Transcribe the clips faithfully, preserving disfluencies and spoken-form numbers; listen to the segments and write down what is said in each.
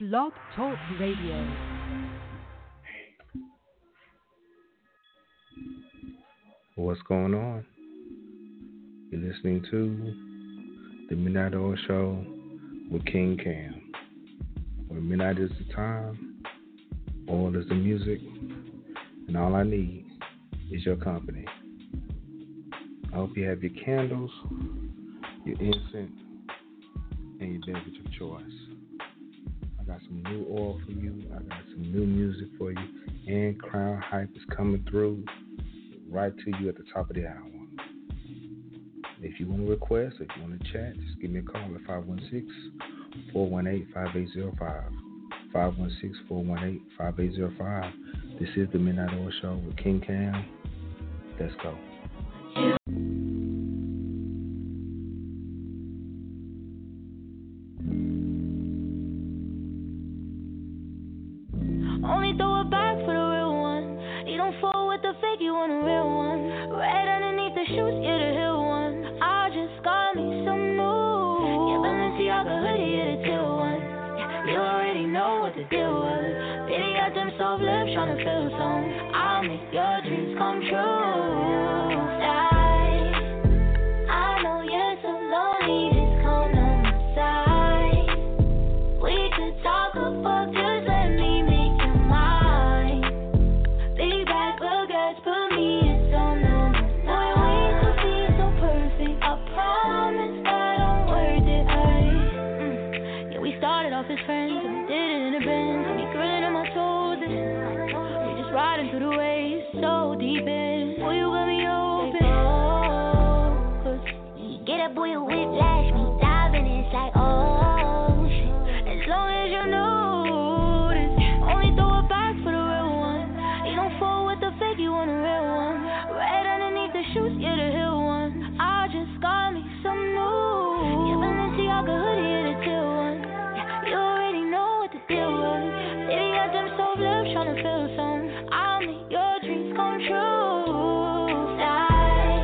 Blog Talk Radio. What's going on? You're listening to the Midnight Oil Show with King Cam. Where midnight is the time, oil is the music, and all I need is your company. I hope you have your candles, your incense, and your beverage of choice. I got some new oil for you. I got some new music for you. And Crown Hype is coming through right to you at the top of the hour. If you want to request, if you want to chat, just give me a call at five one six, four one eight, five eight zero five. five one six, four one eight, five eight zero five. This is the Midnight Oil Show with King Cam. Let's go. Only throw it back for the real one. You don't fall with the fake, you want a real one. Right underneath the shoes, you're the hill one. I just got me some new. Yeah, Balenciaga hoodie, you're the teal one. Yeah, you already know what the deal was. Baby got them soft lips, tryna feel some. I'll make your dreams come true. I, I know you're so lonely, just come on my side. We could talk about just let me make you mine. Big bag boogers put me in some number. My ways will be so perfect. I promise that I'm worth it. I, mm. Yeah, we started off as friends, and we did it in a Benz. We grilling in my toes, and we just riding through the waves, so deep in. Boy, you got me open. Cause you get that boy a whiplash, me diving, it's like oh shit. As long as you know this, only throw it back for the real one. You don't fall with the fake, you want a real one. Right underneath the shoes, you're the hill one. I just got me some new. Yeah, Balenciaga hoodie, you're the teal one. Yeah, you already know what the deal was. Baby got them soft lips, tryna feel some. I'll make your dreams come true. I,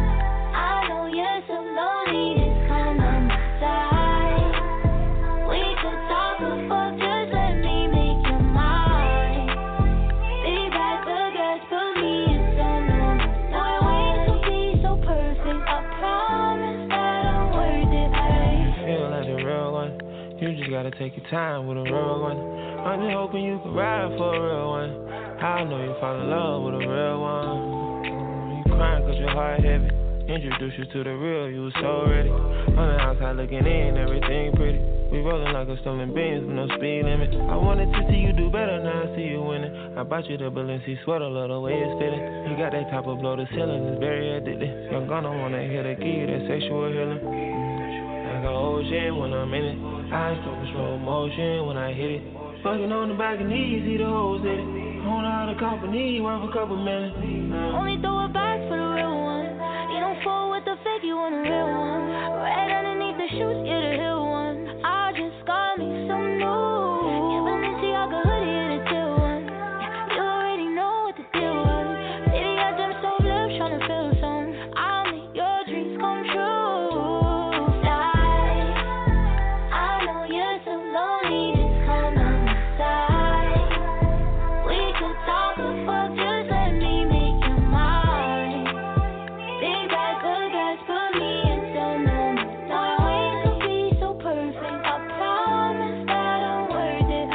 I know you're so lonely, just come on my side. We could talk about just let me make you mine. Big bag boogers put me in some numbers. My ways will be so perfect. I promise that I'm worth it. You feel like the real one. You just gotta take your time with a real one. I'm just hoping you can ride for a real one. I know you fall in love with a real one. You crying cause your heart heavy. Introduce you to the real, you was so ready. On the outside looking in, everything pretty. We rolling like a stolen Benz with no speed limit. I wanted to see you do better, now I see you winning. I bought you the Balenci sweater, love the way it's fitting. You got that top of blow the ceiling, it's very addictive. You're gonna wanna hear the key, that sexual healing. Like an ocean when I'm in it. I start in slow motion when I hit it. Fucking on the back of knees, see the hoes in it. Own all the company, worth a couple million. Only throw it back for the real one. You don't fall with the fake, you want a real one. Right underneath the shoes, you're the hill one. I just got me some new. Yeah, Balenciaga hoodie, you're the teal one. Yeah, you already know what the deal was. Baby got them soft lips, tryna feel some. I'll make your dreams come true. I, I know you're so lonely, just come on my side. We could talk about just let me make you mine. Big bag boogers put me in some numbers. My ways will be so perfect. I promise that I'm worth it.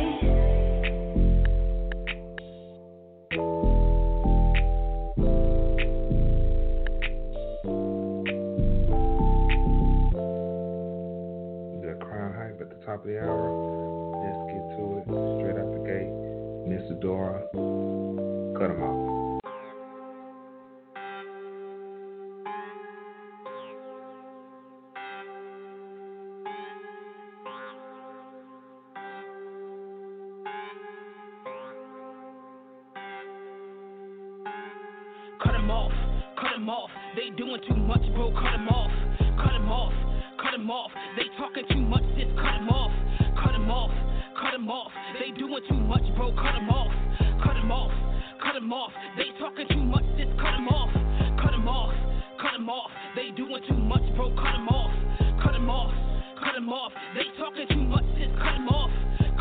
We got Crown Hype at the top of the hour. Let's get to it. Straight out the gate. Mister Dora. Cut him off. Cut him off, cut him off. They doing too much, bro. Cut him off, cut him off, cut him off. They talking too much, sis. Cut him off, cut him off, cut him off. They doing too much, bro. Cut him off, cut him off, cut him off. They talking too much, sis. Cut him off, cut him off, cut him off. They doing too much, bro. Cut him off, cut him off, cut him off. They talking too much, sis. Cut him off,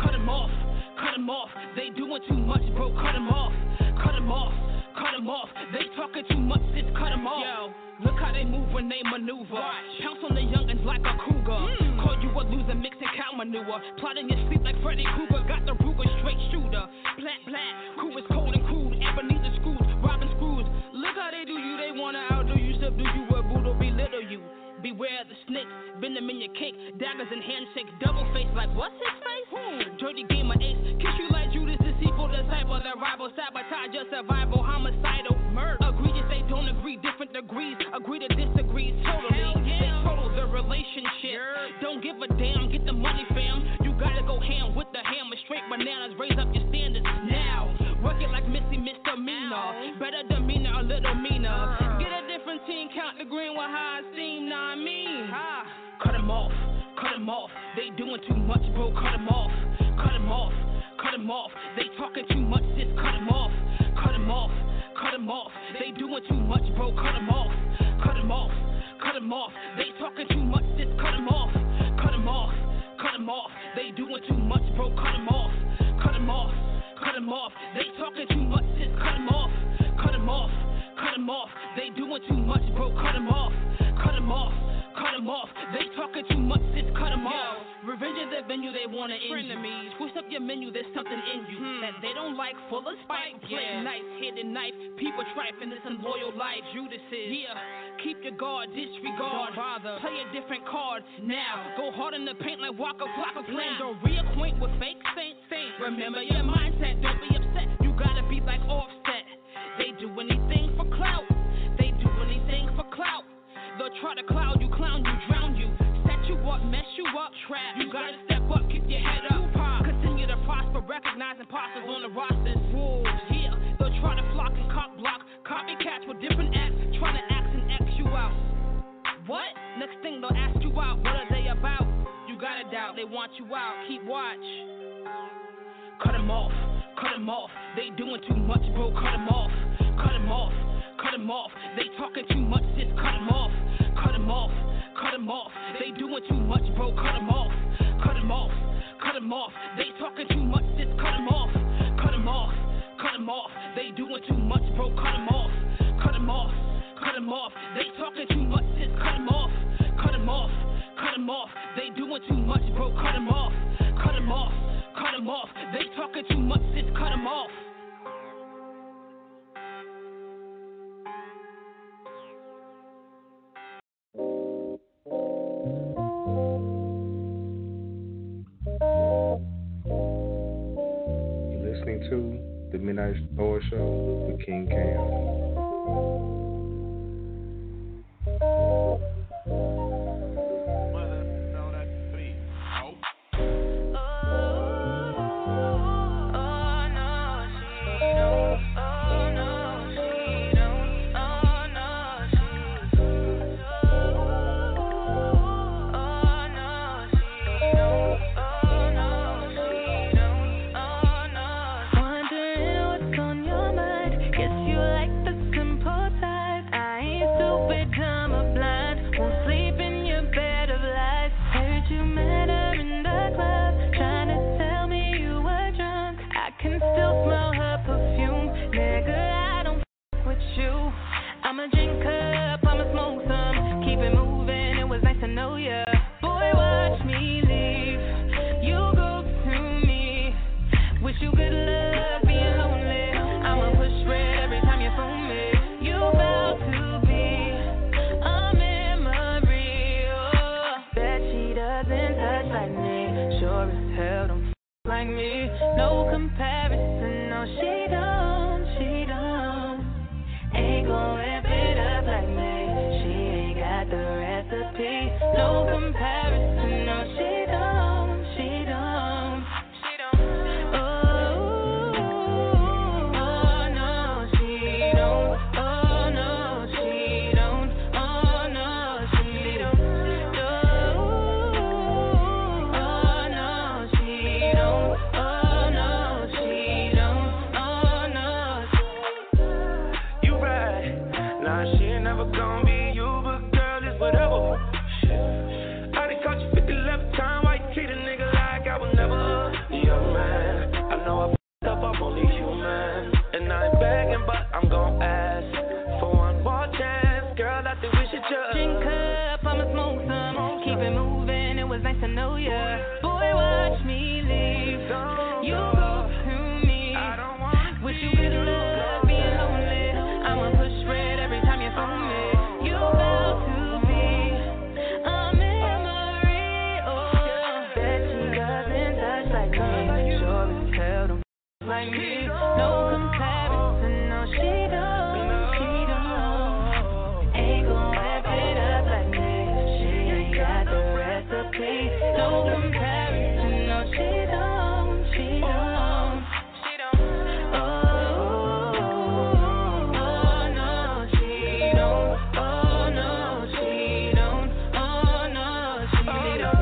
them off. They doing too much, bro. Cut them off. Cut them off. Cut them off. They talking too much, sis. Cut them off. Yo, look how they move when they maneuver. Watch. Pounce on the youngins like a cougar. Mm. Call you a loser, mixing cow manure. Plotting your sleep like Freddy Krueger. Got the Ruger, straight shooter. Black, black. Crew is cold and crude. Ebenezer screws. Robbing screws. Look how they do you. They wanna outdo you. Subdue you. A brutal belittle you. Beware of the snakes, bend them in your cake, daggers and handshakes, double face like what's his face? Hmm. Dirty game of ace, kiss you like Judas, deceitful disciple, the rival, sabotage your survival, homicidal, murder. Egregious, they don't agree, different degrees, agree to disagree, totally. Yeah. They total the relationship. Yeah. Don't give a damn, get the money, fam. You gotta go ham with the hammer, straight bananas, raise up your standards now. Work it like Missy Misdemeanor, better demeanor, a little meaner. Get a different team, count the green with high esteem, nah I mean. Cut them off, cut them off. They doing too much, bro. Cut them off, cut them off, cut them off. They talking too much, sis. Cut them off, cut them off, cut them off. They doing too much, bro. Cut them off, cut them off, cut them off. They talking too much, sis. Cut them off, cut them off, cut them off. They doing too much, bro. Cut them off, cut them off, cut them off. They talking too much, sis. Cut them off, cut them off, cut them off. They doing too much, bro. Cut them off, cut them off. Cut them off, they talking too much, sis, cut them off. Revenge is the venue, they wanna end you. Twist up your menu, there's something in you hmm. that they don't like, full of spite. Play yeah. nice, hidden knife, people trifling, this unloyal life. Judas is, yeah, keep your guard, disregard. Don't bother, play a different card now. Go hard in the paint like Waka Flocka Flame. Don't reacquaint with fake saints. Remember your mindset, don't be upset. You gotta be like Offset. They do anything for clout. They do anything for clout. They'll try to cloud you, clown you, drown you, set you up, mess you up, trap. You gotta step up, keep your head up, continue to prosper, recognize imposters on the rosters. Wolves, yeah, they'll try to flock and cock block, copycats with different acts, trying to act and X you out. What? Next thing they'll ask you out, what are they about? You gotta doubt, they want you out, keep watch. Cut them off, cut them off, they doing too much, bro, cut them off, cut them off. Cut them off, they talking too much, sis, cut them off, cut them off, cut them off, they doing too much, bro, cut them off, cut them off, cut them off, they talking too much, sis, cut them off, cut them off, cut them off, they doing too much, bro, cut them off, cut them off, cut them off, they talking too much, sis, cut them off, cut them off, cut them off, they doing too much, bro, cut them off, cut them off, cut them off, they talking too much, sis, cut them off. To the Midnight Oil Show with King Cam. like me. No comparison, no, she don't, she don't. Ain't gon' wrap it up like me. She ain't got the recipe. No comparison, no, she don't, she don't. She don't. Oh, oh, no, she don't. Oh, no, she don't. Oh, no, she don't.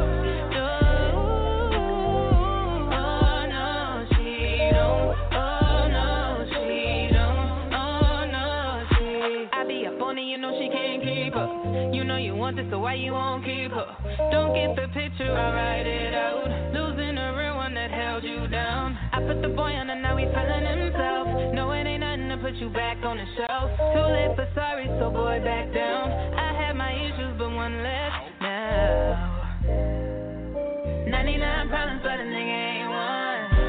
So why you won't keep her? Don't get the picture, I write it out. Losing a real one that held you down. I put the boy on and now he's feeling himself. No, it ain't nothing to put you back on the shelf. Too late for sorry, so boy, back down. I had my issues, but one less now. ninety-nine problems, but a nigga ain't one.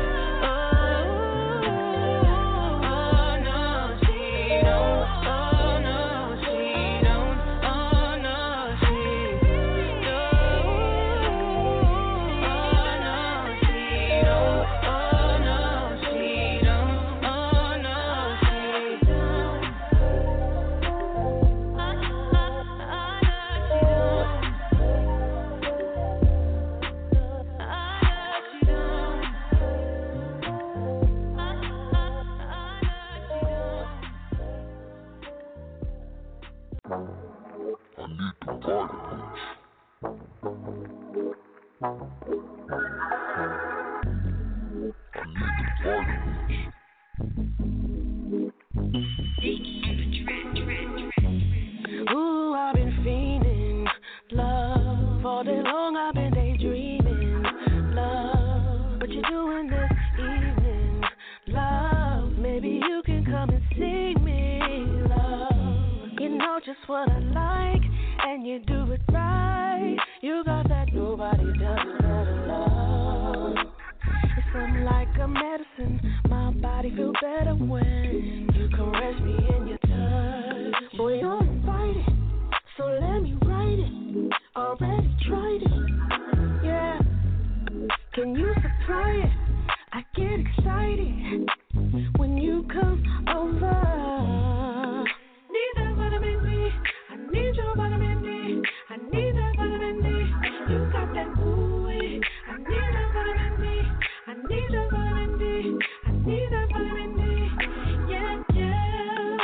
Ooh, I've been fiending, love. All day long I've been daydreaming, love. What you doing this evening, love? Maybe you can come and see me, love. You know just what I like, and you do it right. You got that nobody does better, love. It's something like a medicine. My body feels better when you caress me in your touch. Boy, you're invited, so let me write it. Already tried it, yeah. Can you supply it? I get excited when you come over. Need that vitamin D. I need your vitamin D. I need that vitamin D. You got that ooey. I need that vitamin D. I need that vitamin D. I need that vitamin D. Yeah, yeah.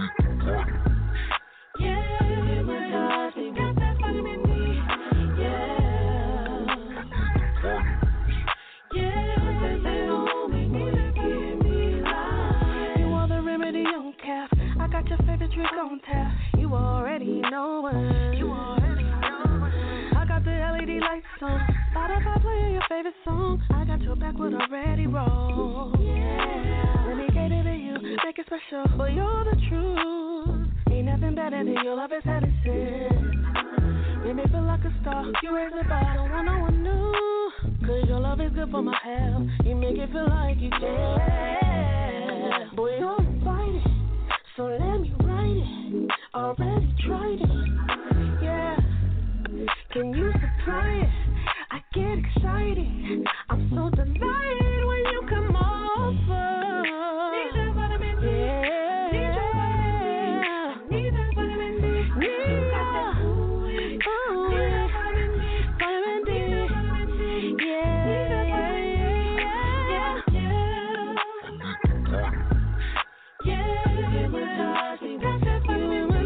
Yeah, hypnotize me. Got that vitamin D. Yeah. Yeah, they on me. Need to give me life. You are the remedy on calf. I got your favorite drink on tap. You already know it. You already know it. I got the L E D lights on. Spotify playing your favorite song. I got your back with a ready roll. Yeah. Let me cater to you, make it special. But you're the truth. Ain't nothing better than your love is medicine. Make me feel like a star. You raise the bar, don't want no one new. Cause your love is good for my health. You make it feel like you care. Boy, you're invited, so let me write it. Already tried it, yeah. Can you supply it? I get excited. I'm so delighted when you come over. Need that vitamin D. Yeah. Need your vitamin D. Need that vitamin D. Need that ooey. Need that vitamin D. Vitamin D. Need that vitamin D. Yeah. Need that vitamin D. Yeah. Yeah. Yeah. Hypnotize me. Got that vitamin D.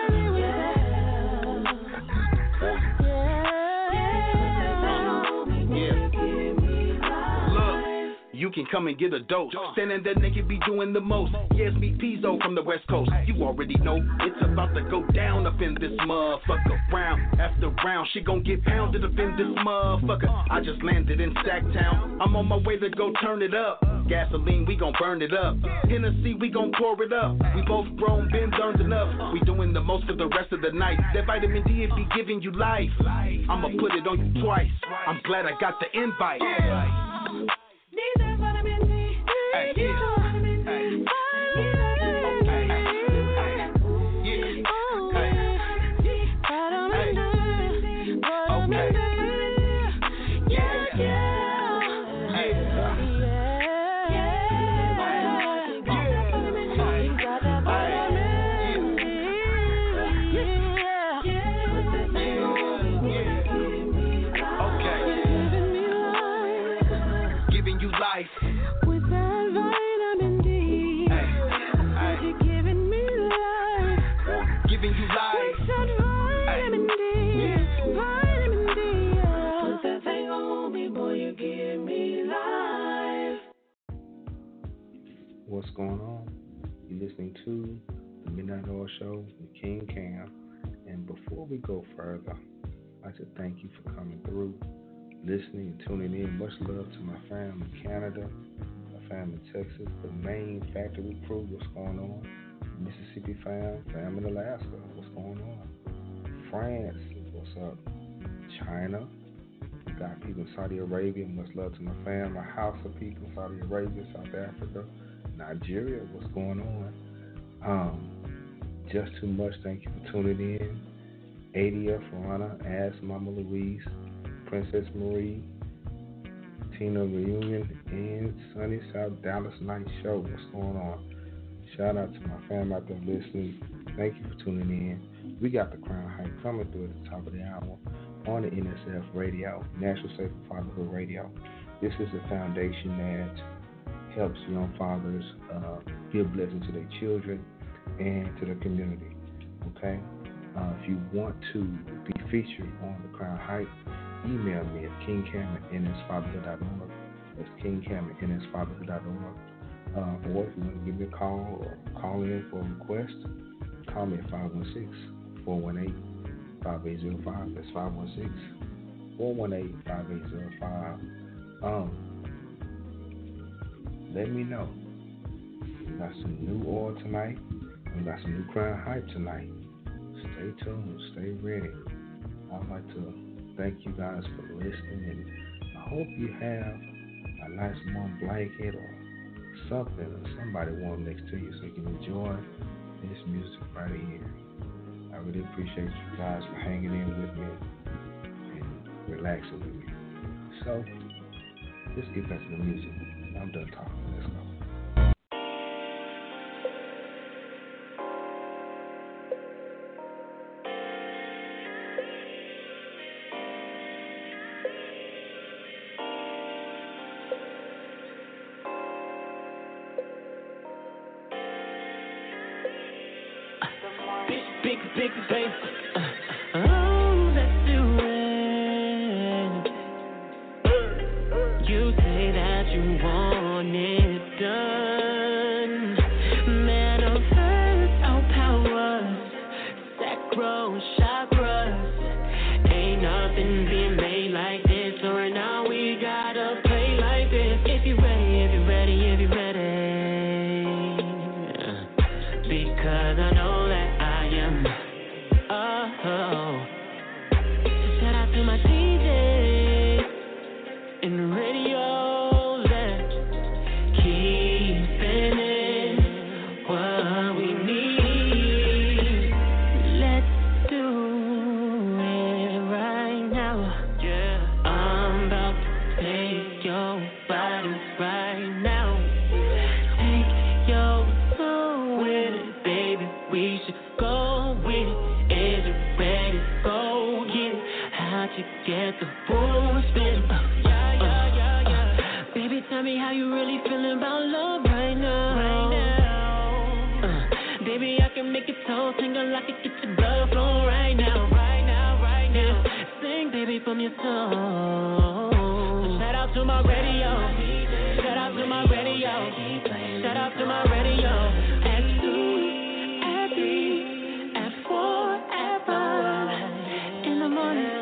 You can come and get a dose. Standing there naked be doing the most. Yes, me Pizzo from the West Coast. You already know it's about to go down up in this motherfucker. Round after round, she gon' get pounded up in this motherfucker. I just landed in Sacktown. I'm on my way to go turn it up. Gasoline, we gon' burn it up. Hennessy, we gon' pour it up. We both grown, been learned enough. We doing the most for the rest of the night. That vitamin D, it be giving you life. I'ma put it on you twice. I'm glad I got the invite. Need that vitamin D. Hey, Need that vitamin D. Hey. Need that vitamin D. Yeah. Oh, Hey. vitamin D. Vitamin Okay. D. Yeah, yeah. Hey. Yeah, yeah. giving you life. With that vitamin D, hey, I said you're giving me life. Giving you life. With that vitamin hey. D, yeah. vitamin D, yeah. Put that thing on me, boy, you give me life. What's going on? You're listening to the Midnight Oil Show with King Cam. And before we go further, I'd like to thank you for coming through, listening and tuning in. Much love to my fam in Canada, my fam in Texas, the main factory crew, what's going on? Mississippi fam, fam in Alaska, what's going on? France, what's up? China, we got people in Saudi Arabia, much love to my fam, my house of people in Saudi Arabia, South Africa, Nigeria, what's going on? Um, Just Too Much, thank you for tuning in. Adia, Farana, Ass, Mama Louise, Princess Marie, Tina Reunion, and Sunny South Dallas Night Show. What's going on? Shout out to my fam out there listening. Thank you for tuning in. We got the Crown Hype coming through at the top of the hour on the N S F Radio, National Safe Fatherhood Radio. This is a foundation that helps young fathers uh, be a blessing to their children and to the community. Okay? Uh, if you want to be featured on the Crown Hype, email me at kingcam at n s fatherhood dot org. That's kingcam at n s fatherhood dot org. Uh, or if you want to give me a call or call in for a request, call me at five one six, four one eight, five eight zero five. That's five one six, four one eight, five eight zero five. Um, let me know. We got some new oil tonight. We got some new Crown Hype tonight. Stay tuned. Stay ready. I'd like to thank you guys for listening, and I hope you have a nice warm blanket or something or somebody warm next to you so you can enjoy this music right here. I really appreciate you guys for hanging in with me and relaxing with me. So, let's get back to the music. I'm done talking. Let's go. Big, big, baby. Uh, oh, let's do it. You say that you want it done. Manifest our powers. Sacral chakras. Ain't nothing being made like this. So right now we gotta play like this. If you're ready, if you're ready, if you're ready. Because I know that. Oh, so shout out to my D Js and the radios that keep spinning what we need. Let's do it right now. Yeah, I'm about to take your body right now. Take your soul with it, baby. We should go with it. Get the full spin. Uh, yeah, yeah, yeah, yeah. Uh, baby, tell me how you really feeling about love right now. Right now. Uh, baby, I can make it toe tingle, I can get your blood flowing right now. Right now, right now. Yeah. Sing, baby, from your soul. So shout out to my radio. Shout out to my radio. Shout out to my radio. At two, at three, at four, at five in the morning.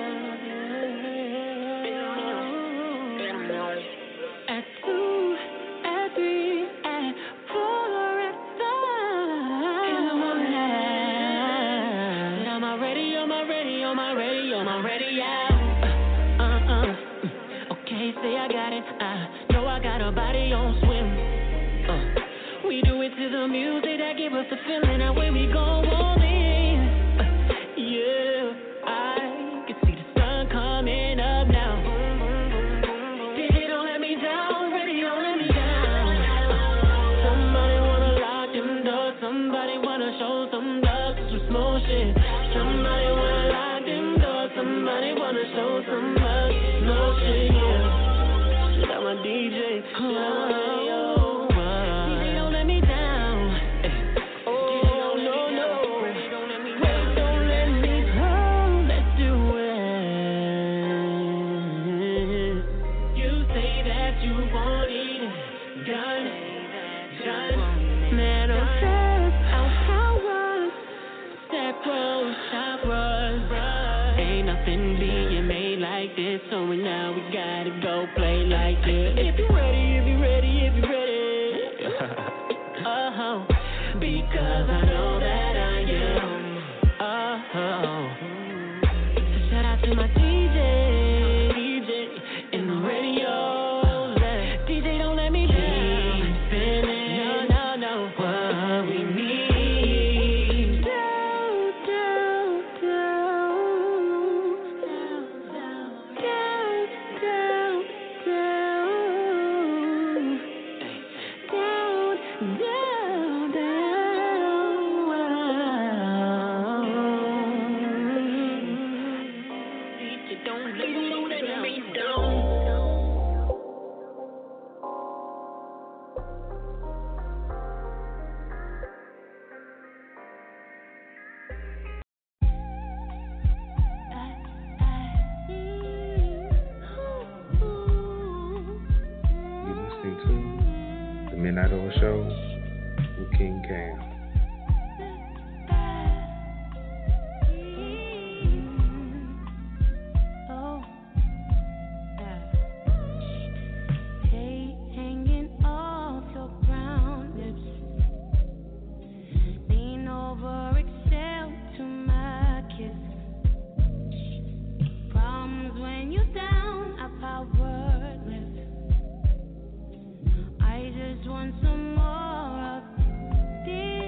Say I got it, I know I got a body on swim. Uh, we do it to the music that give us the feeling that when we go all in. Uh, yeah, I can see the sun coming up now. D J, don't let me down, radio, don't let me down. Somebody wanna lock them doors, somebody wanna show some love, some small shit. Somebody wanna lock them doors, somebody wanna show some love, no shit, yeah. Shout out D J. Oh, D J, don't let me down. Oh, no, no. Wait, don't let me down. Let's do it. You say that you want it. Gun, gun. Man, I'm fast, outpowered. Step close, top rush. Ain't nothing being made like this, so now we gotta go play like this. If you ready, if you ready, if you ready. Oh, because I know that I am. Oh, so shout out to my D J, D J in the radio. D J, don't let me down. Spinning, no, no, no. What we need. Down, down, down, down, down, down, down, down, down. D J, don't let me down. You're listening to The Midnight Oil Show with King Cam. Oh, hey, hanging off your brown lips. Lean over, exhale to my kiss. Problems when you're down, I power lift. I just want some more of this.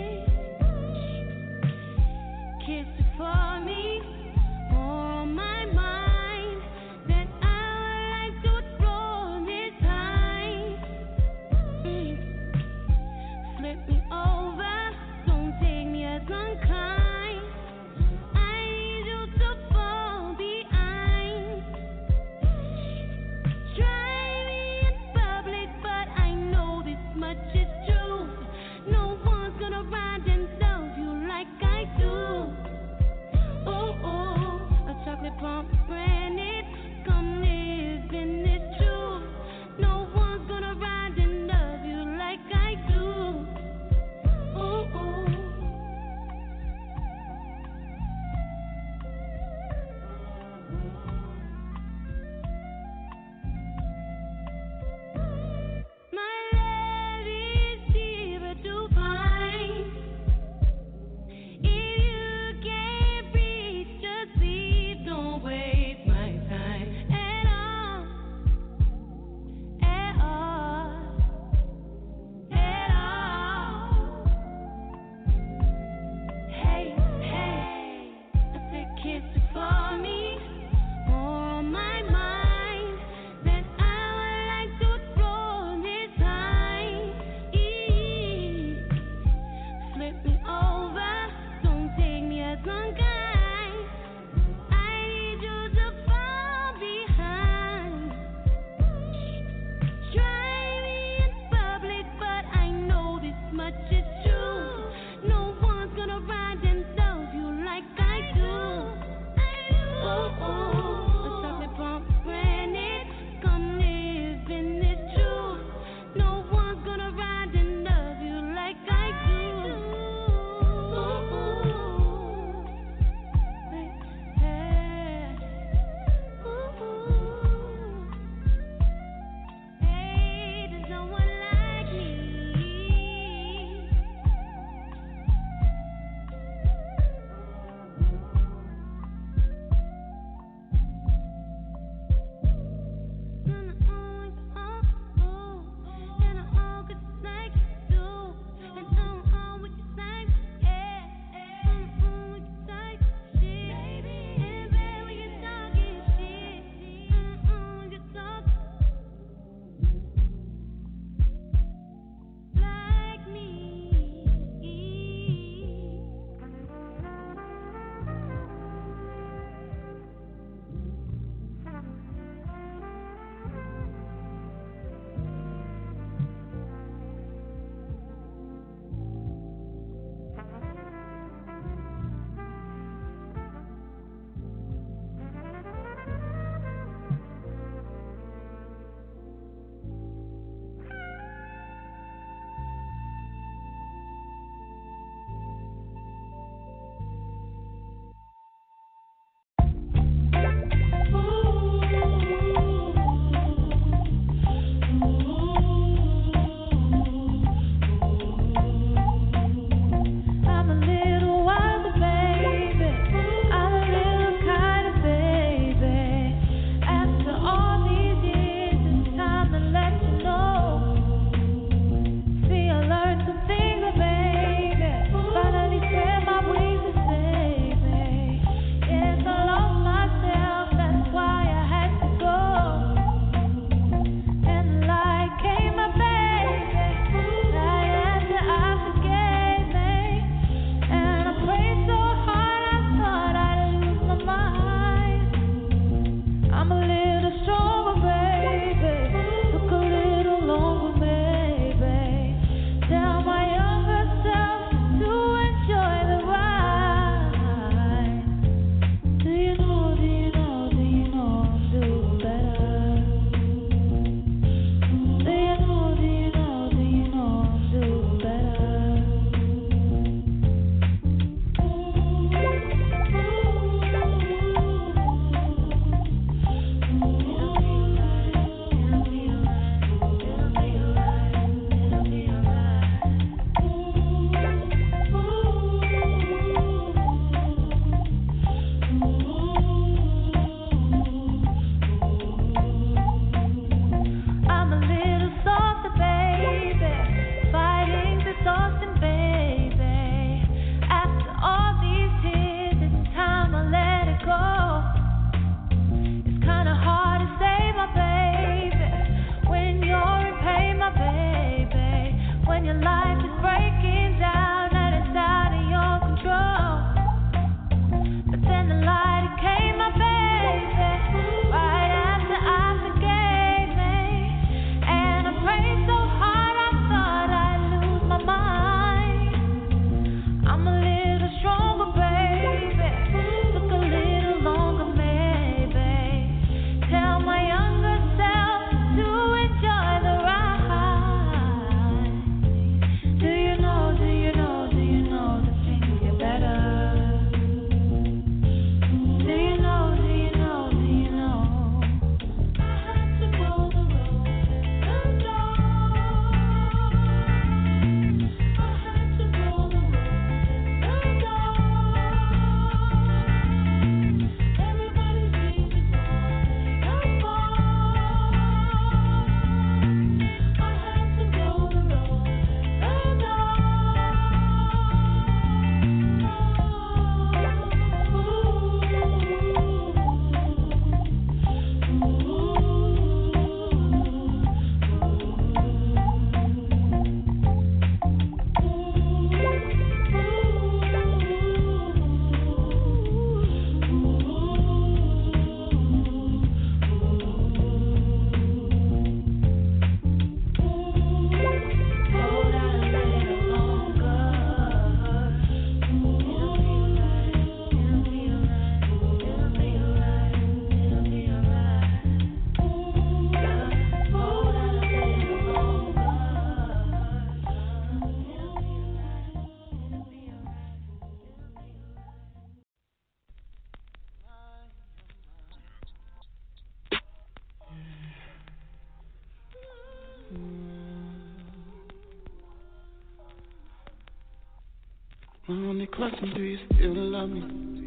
My only question, do you still love me?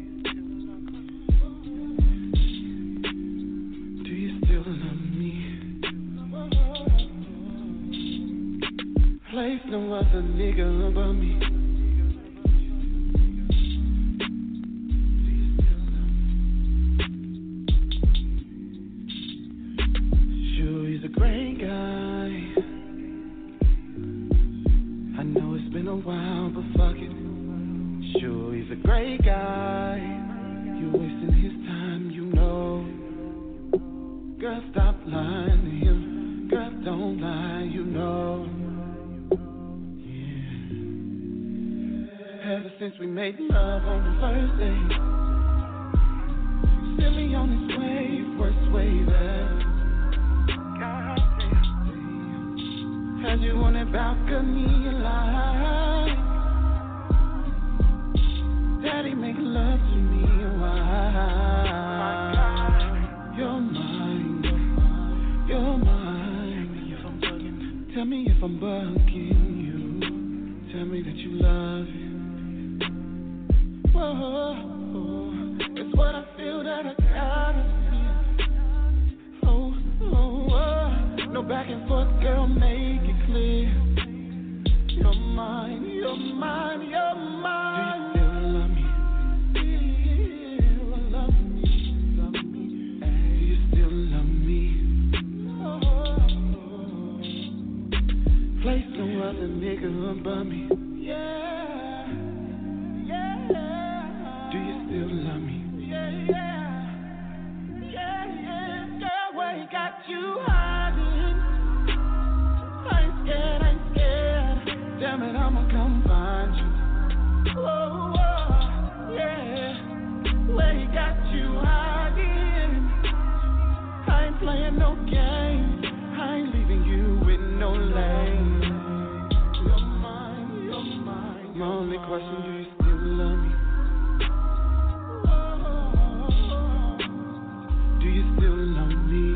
Do you still love me? Place no other nigga above me. Sure, he's a great guy. I know it's been a while, but fuck it. Sure, he's a great guy. You're wasting his time, you know. Girl, stop lying to him. Girl, don't lie, you know. Yeah. Ever since we made love on the first day, sent me on his way, first way there. God damn. Had you on that balcony alive. Daddy, make love to me, why? You're mine, you're mine. Tell me if I'm bugging you. Tell me that you love it. Whoa, it's what I feel that I gotta feel. Oh, oh, oh, no back and forth, girl, make it clear. You're mine, you're mine, you're mine. Place no other nigga above me. Yeah, yeah. Do you still love me? Yeah, yeah. Yeah, yeah. Girl, where he got you hiding? I ain't scared, I ain't scared. Damn it, I'ma come find you. Oh, oh, yeah. Where he got you hiding? I ain't playing no games. I ain't leaving you with no lane. My only question, do you still love me? Do you still love me?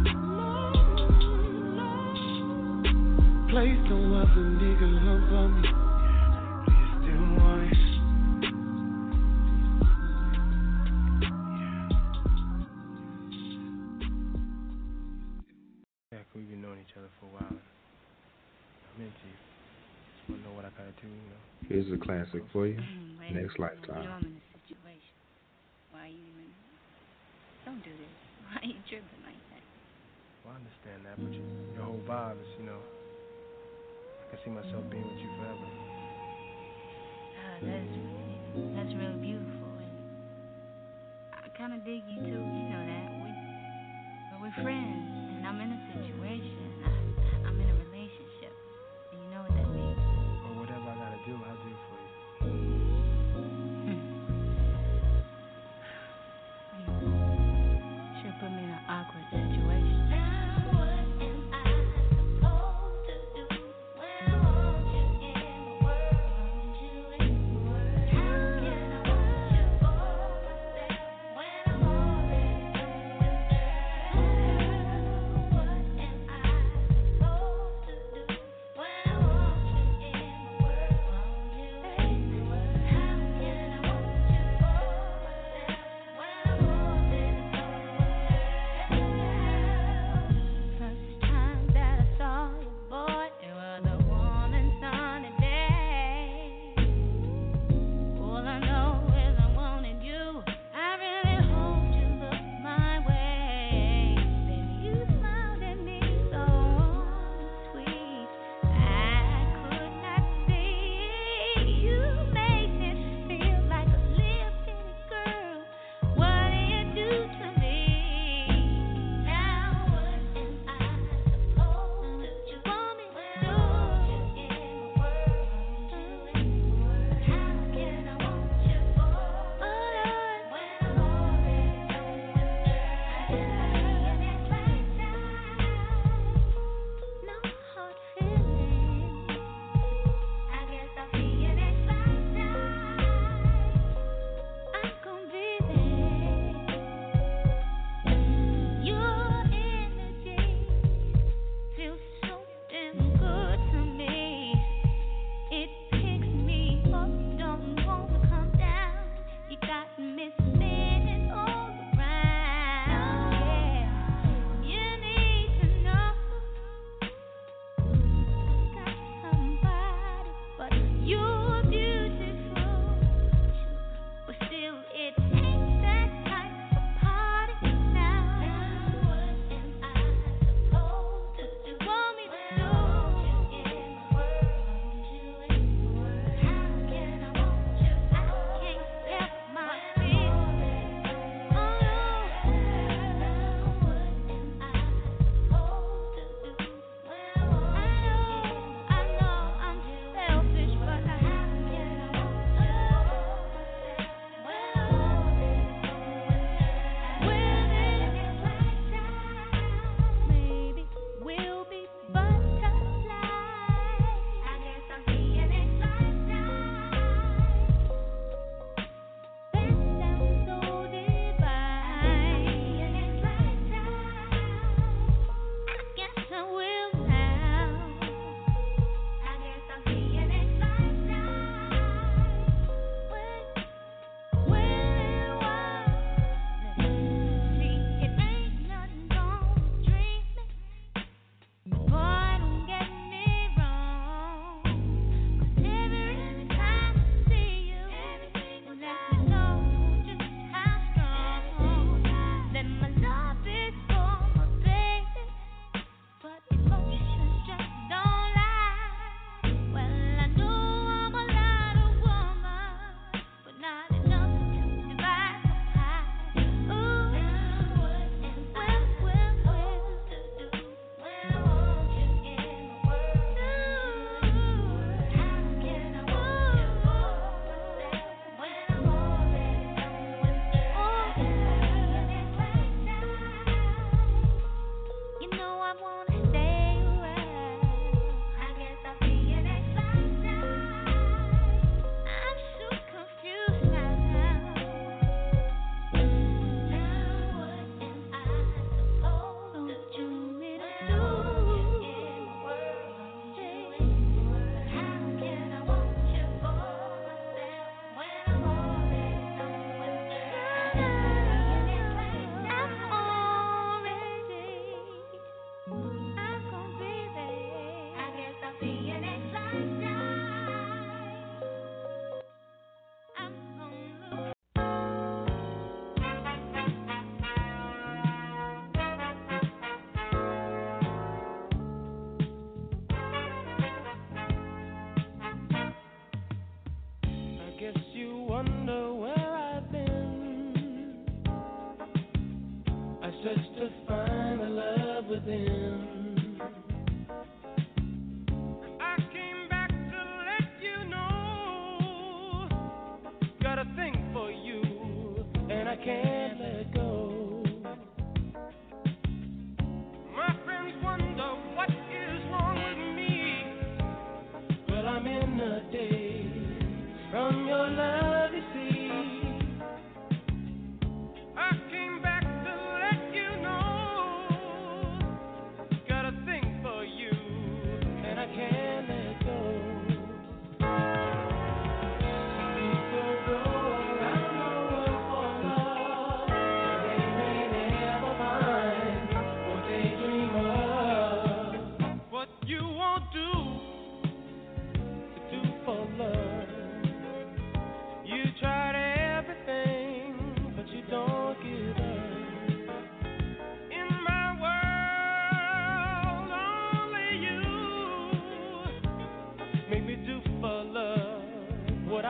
Place no other nigga above me. Do you still want it? Yeah, we've been knowing each other for a while. I'm into you. Just wanna know what I gotta do, you know. Here's a classic for you. Mm, Next lifetime. I'm in a situation. Why you even... Don't do this. Why are you tripping like that? Well, I understand that, but you, your whole vibe is, you know, can see myself being with you forever. Uh, that's really, that's really beautiful, and I kind of dig you too. You know that we, but we're friends, and I'm in a situation. I, I'm in a relationship, and you know what that means. Or whatever I gotta do, I'll do for you. Should put me in an awkward situation. I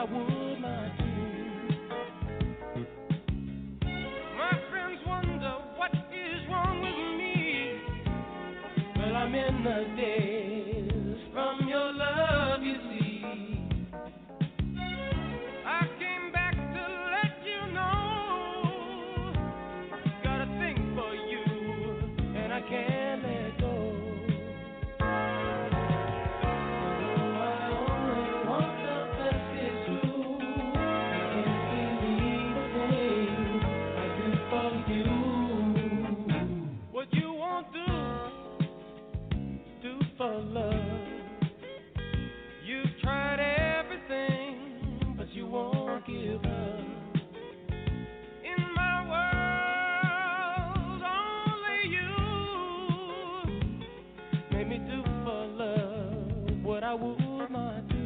I would not do. My friends wonder what is wrong with me. Well, I'm in the days from your love, you see. I came back to let you know, got a thing for you, and I can't let go. Although I only want the best, it's true. I can't believe the things I do for you. What you won't do, do for love. You've tried everything, but you won't give up. In my world, only you made me do for love what I would not do.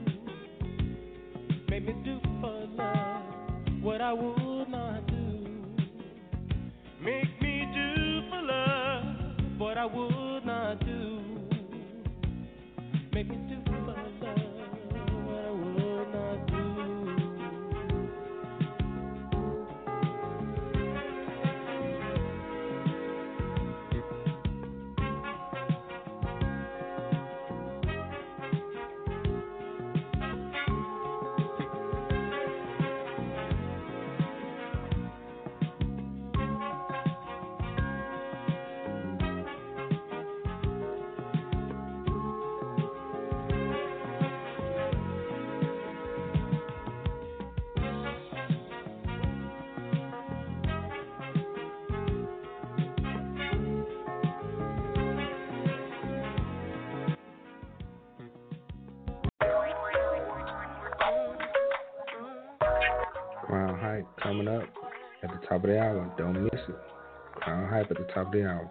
Made me do for love what I would not do. Make me do for love what I would not do. Make me do for love what I would not do. Crown Hype coming up at the top of the hour. Don't miss it. Crown Hype at the top of the hour.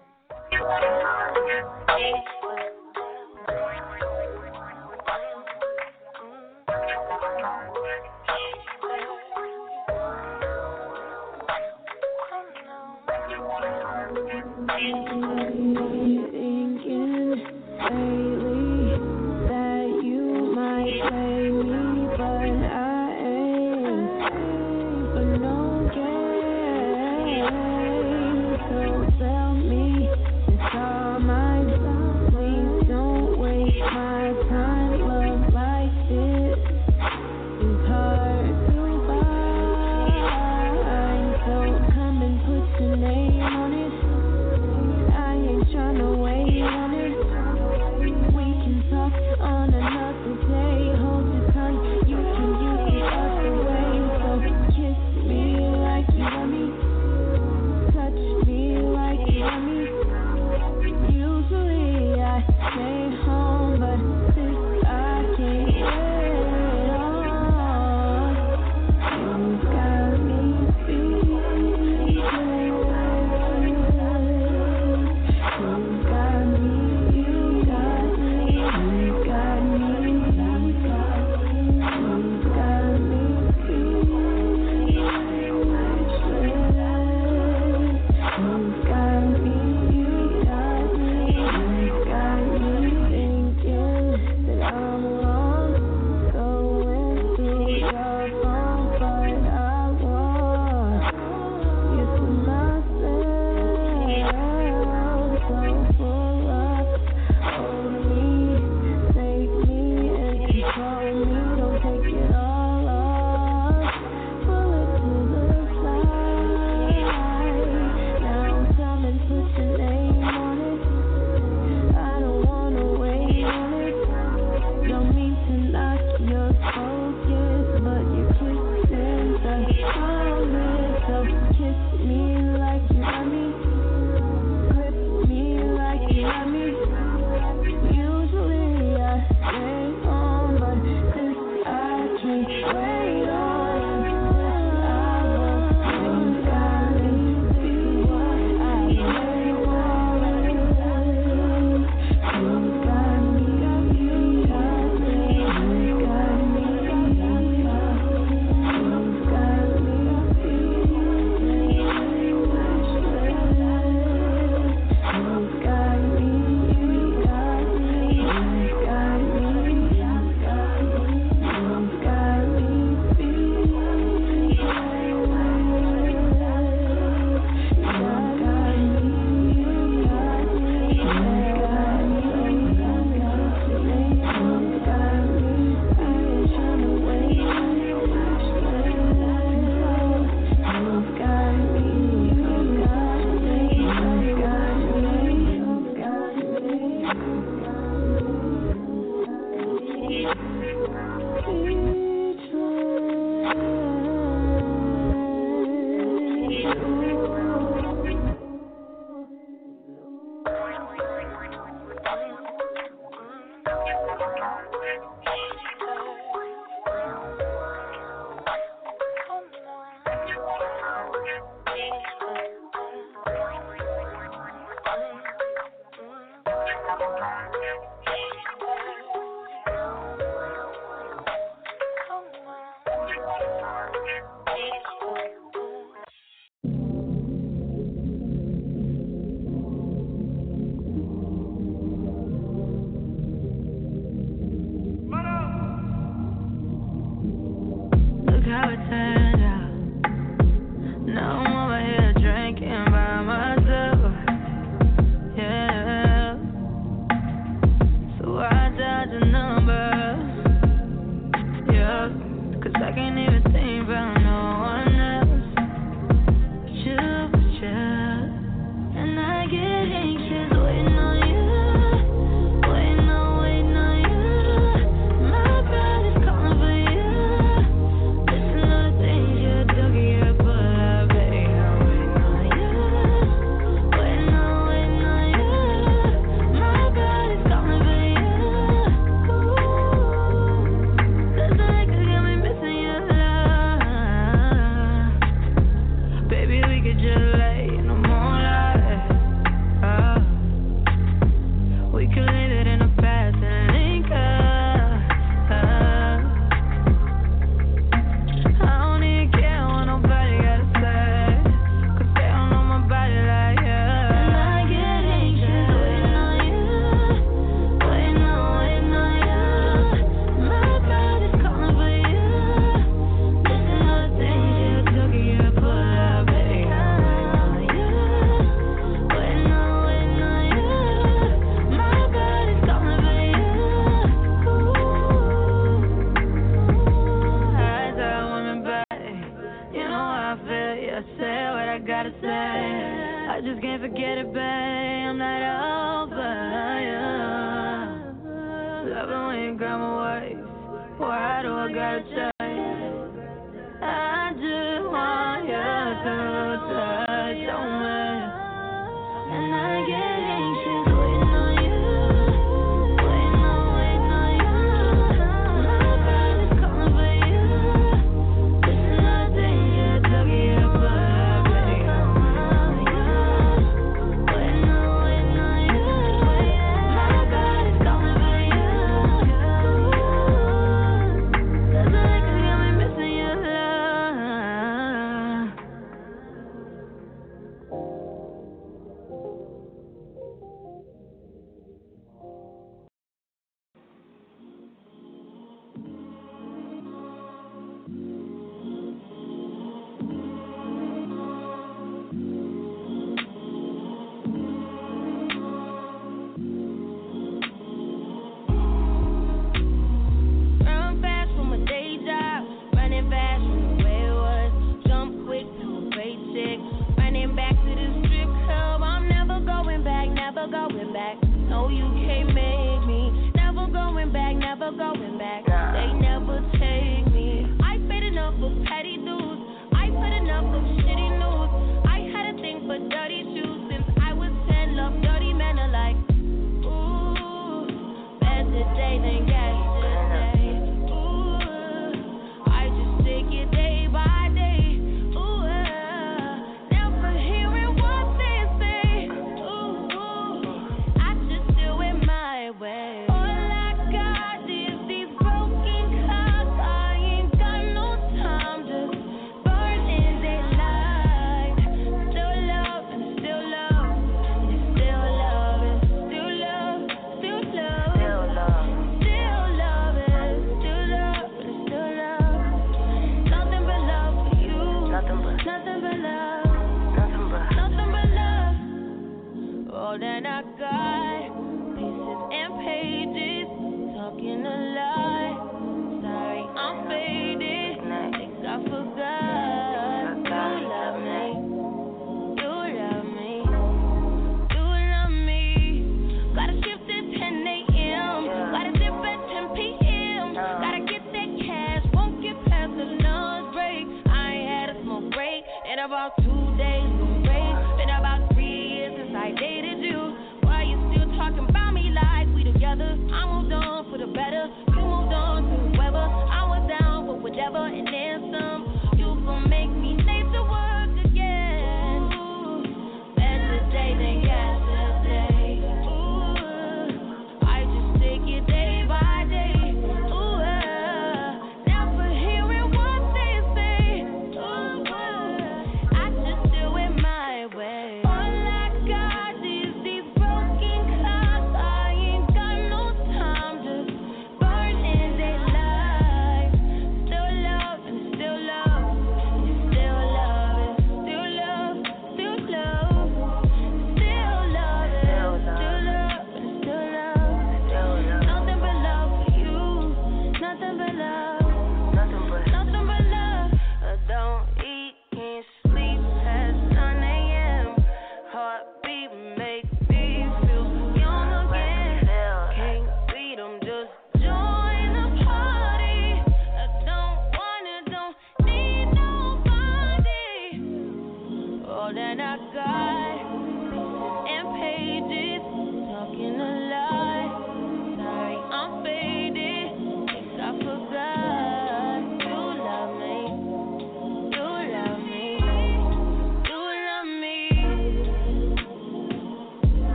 Still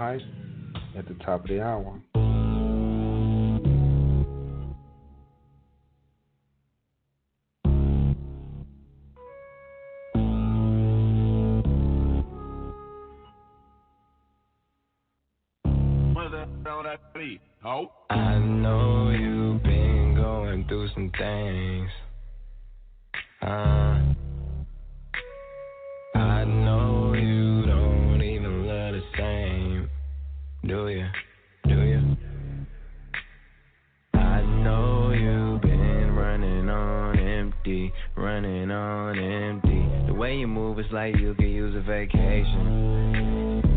Hype at the top of the hour. I know you've been going through some things. Uh, I know you don't even love the same. Do you? Do you? I know you've been running on empty, running on empty. The way you move is like you could use a vacation.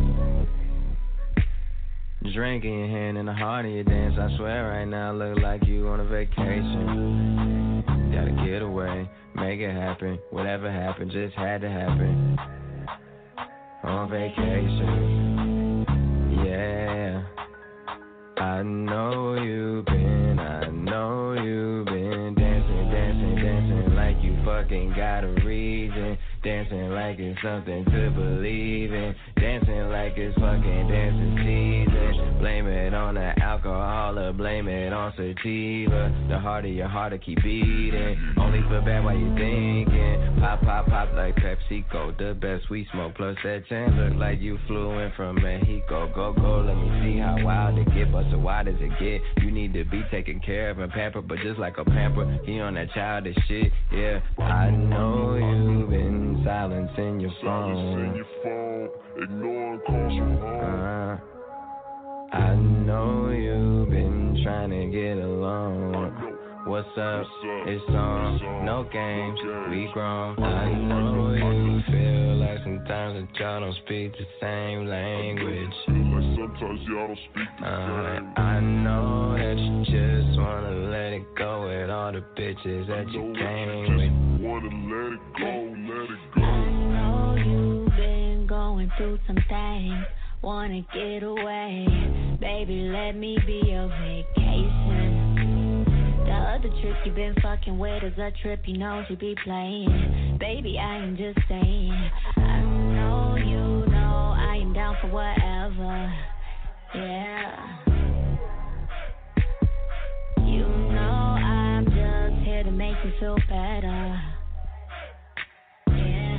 Drink in your hand and the heart of your dance. I swear right now, look like you on a vacation. Gotta get away, make it happen. Whatever happened, just had to happen. On vacation, yeah. I know you've been, I know you've been dancing, dancing, dancing like you fucking got a reason. Dancing like it's something to believe in. Dancing like it's fucking dancing season. Blame it on the alcohol or blame it on sativa. The harder your heart to keep beating. Only feel bad while you thinking. Pop, pop, pop like PepsiCo. The best we smoke. Plus that chain look like you flew in from Mexico. Go, go, let me see how wild it get. But so why does it get? You need to be taken care of and pampered. But just like a pamper, he on that childish shit. Yeah, I know you've been silencing your phone. Your phone, ignoring calls from home. Uh, I know you've been trying to get along. What's up? It's on. No games. We grown. I know you feel like sometimes that y'all don't speak the same language. Like sometimes y'all don't speak the same. I know that you just wanna let it go with all the bitches that you came with. Wanna let it go, let it go. I know you've been going through some things. Wanna get away. Baby, let me be your vacation. The other trick you been fucking with is a trip you know you be playing. Baby, I am just saying. I know you know I am down for whatever. Yeah. You know I'm just here to make you feel better. Yeah.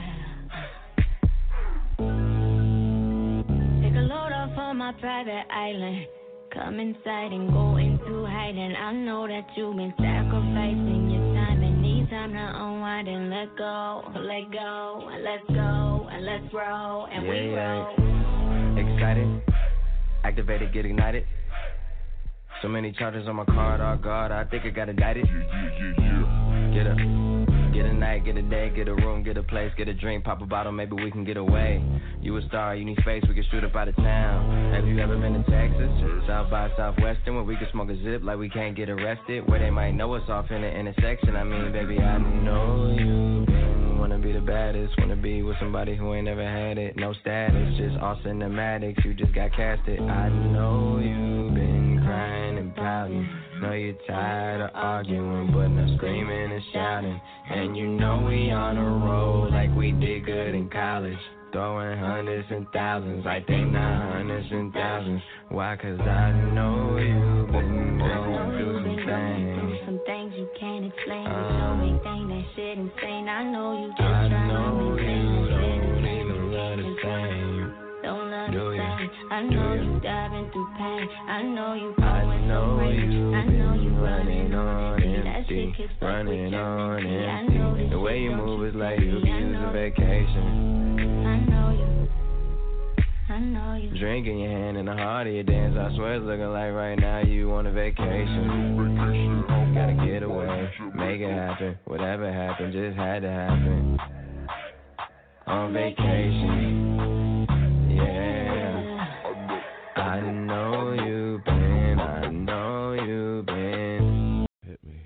Take a load off on my private island. Come inside and go into hiding. I know that you've been sacrificing your time and need time to unwind and let go, let go, and let's go, and let's roll, and yeah, we yeah. roll. Excited, activated, get ignited. So many charges on my card, oh God, I think I got indicted. Yeah, yeah, yeah, yeah. Get up. Get a night, get a day, get a room, get a place, get a drink, pop a bottle, maybe we can get away. You a star, you need space, we can shoot up out of town. Have you ever been to Texas? South by Southwestern, where we can smoke a zip like we can't get arrested. Where they might know us off in the intersection. I mean, baby, I know you been wanna be the baddest, wanna be with somebody who ain't never had it. No status, just all cinematics, you just got casted. I know you've been crying and pouting. Know you're tired of arguing, but not screaming and shouting. And you know we on a roll like we did good in college. Throwing hundreds and thousands, I think not hundreds and thousands. Why? Cause I know you've been going through some things. Some things you can't explain. Uh, so many things that shit insane. I know you just I trying know to you don't even love the same. Don't love Do the you? same. I know Do you? you diving through pain. I know you I going know so crazy. you I know you running on empty. That empty, shit kicks up with running your on empty. I empty. know this The way shit you don't move keep is like steady. you could I use a know- vacation. I know you. I know you. Drink in your hand and the heart of your dance. I swear it's looking like right now you on a vacation. Gotta get away, make it happen. Whatever happened, just had to happen. On vacation, yeah. I know you've been, I know you've been. Hit me.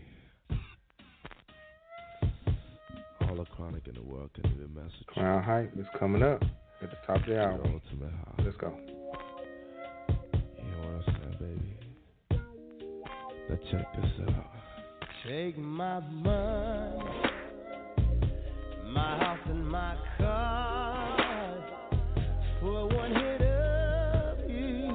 All the chronic in the world can be a message. Crown Hype is coming up at the top of the hour. The ultimate high. Let's go. You know what I'm saying, baby? Now check this out. Take my money, my house and my car, for one hit of you.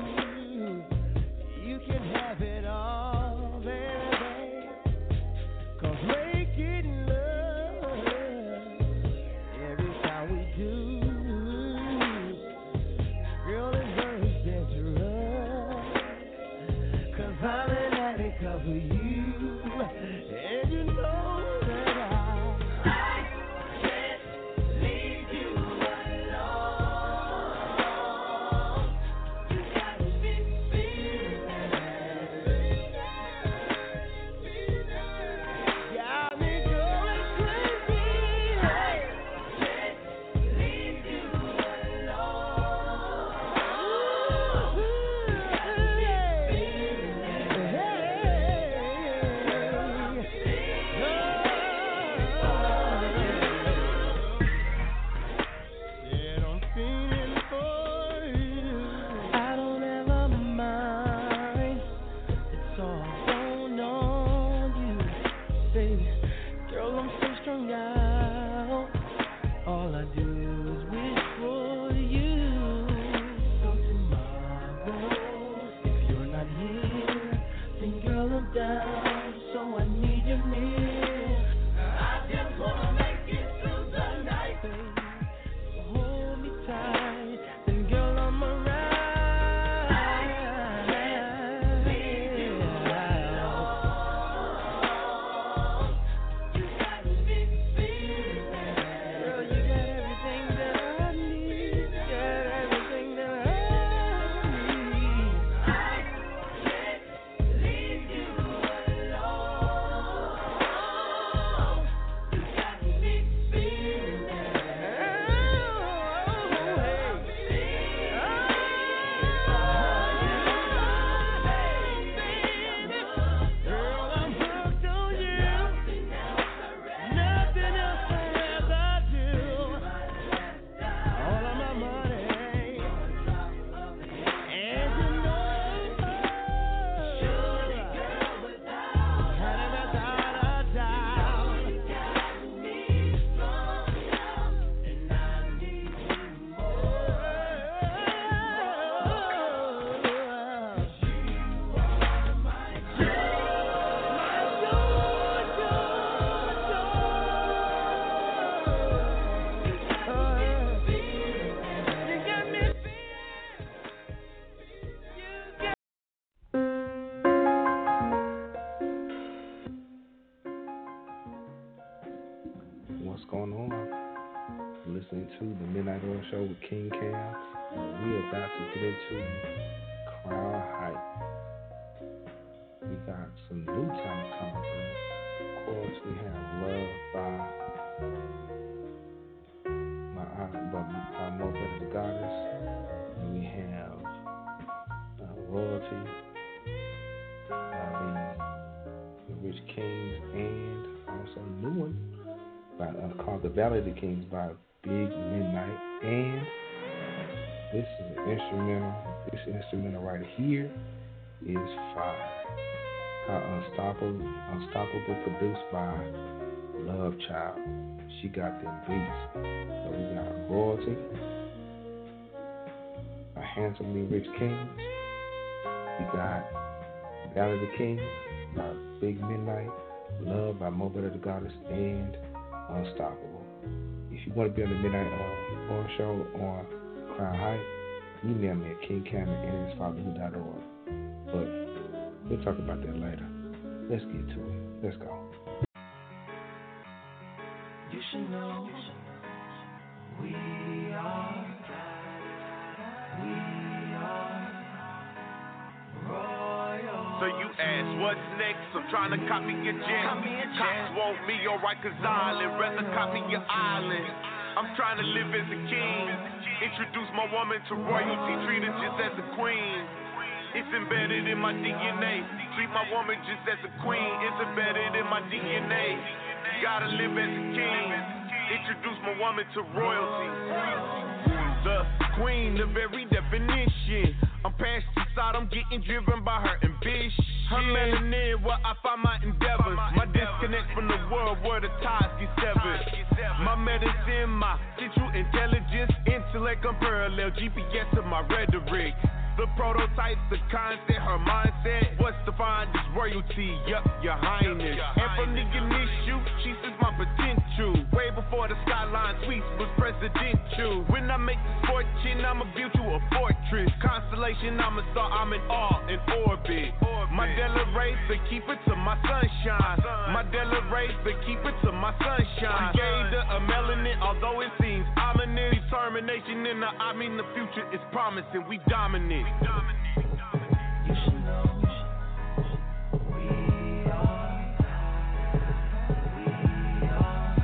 Midnight Oil Show with King Cam. We are about to get into Crown Heights. We got some new talent coming through. Of course, we have Love by my by Mo Better the Goddess. And we have uh, Royalty by the, the Rich Kings, and also a new one by, uh, called The Valley of the Kings by Big Midnight. And this is an instrumental. This instrumental right here is fire. Uh, Unstoppable, Unstoppable, produced by Love Child. She got them beats. So we got Royalty, a Handsomely Rich Kings. We got Valley of the Kings by Big Midnight, Love by Mo Better the Goddess, and Unstoppable. If you want to be on the Midnight uh, Oil Show on Crown Heights, email me at king cam at n s fatherhood dot org. But we'll talk about that later. Let's get to it. Let's go. You should know we are, we are royal. So you ask, what's next? I'm trying to copy your jet. Cops want me, alright, cause I'd rather copy your island. I'm trying to live as a king. Introduce my woman to royalty, treat her just as a queen. It's embedded in my D N A. Treat my woman just as a queen. It's embedded in my D N A. Gotta live as a king. Introduce my woman to royalty. The queen, the very definition. I'm past the side, I'm getting driven by her ambition. Her melanin, where I find my endeavors. My disconnect from the world where the ties get severed. My medicine, my central intelligence, intellect unparalleled, G P S of my rhetoric. The prototypes, the concept, her mindset. What's defined as royalty? Yup, your highness. And from the initial, she sees my potential. Way before the skyline suites was presidential. When I make this fortune, I'ma build you a fortress. Constellation, I'm a star, I'm in awe, in orbit. My Della Ray, but keep it to my sunshine. My Della Ray, but keep it to my sunshine. Gave the a melanin, although it seems ominous. Determination in the, I mean the future is promising. We dominate. You should know we are, we are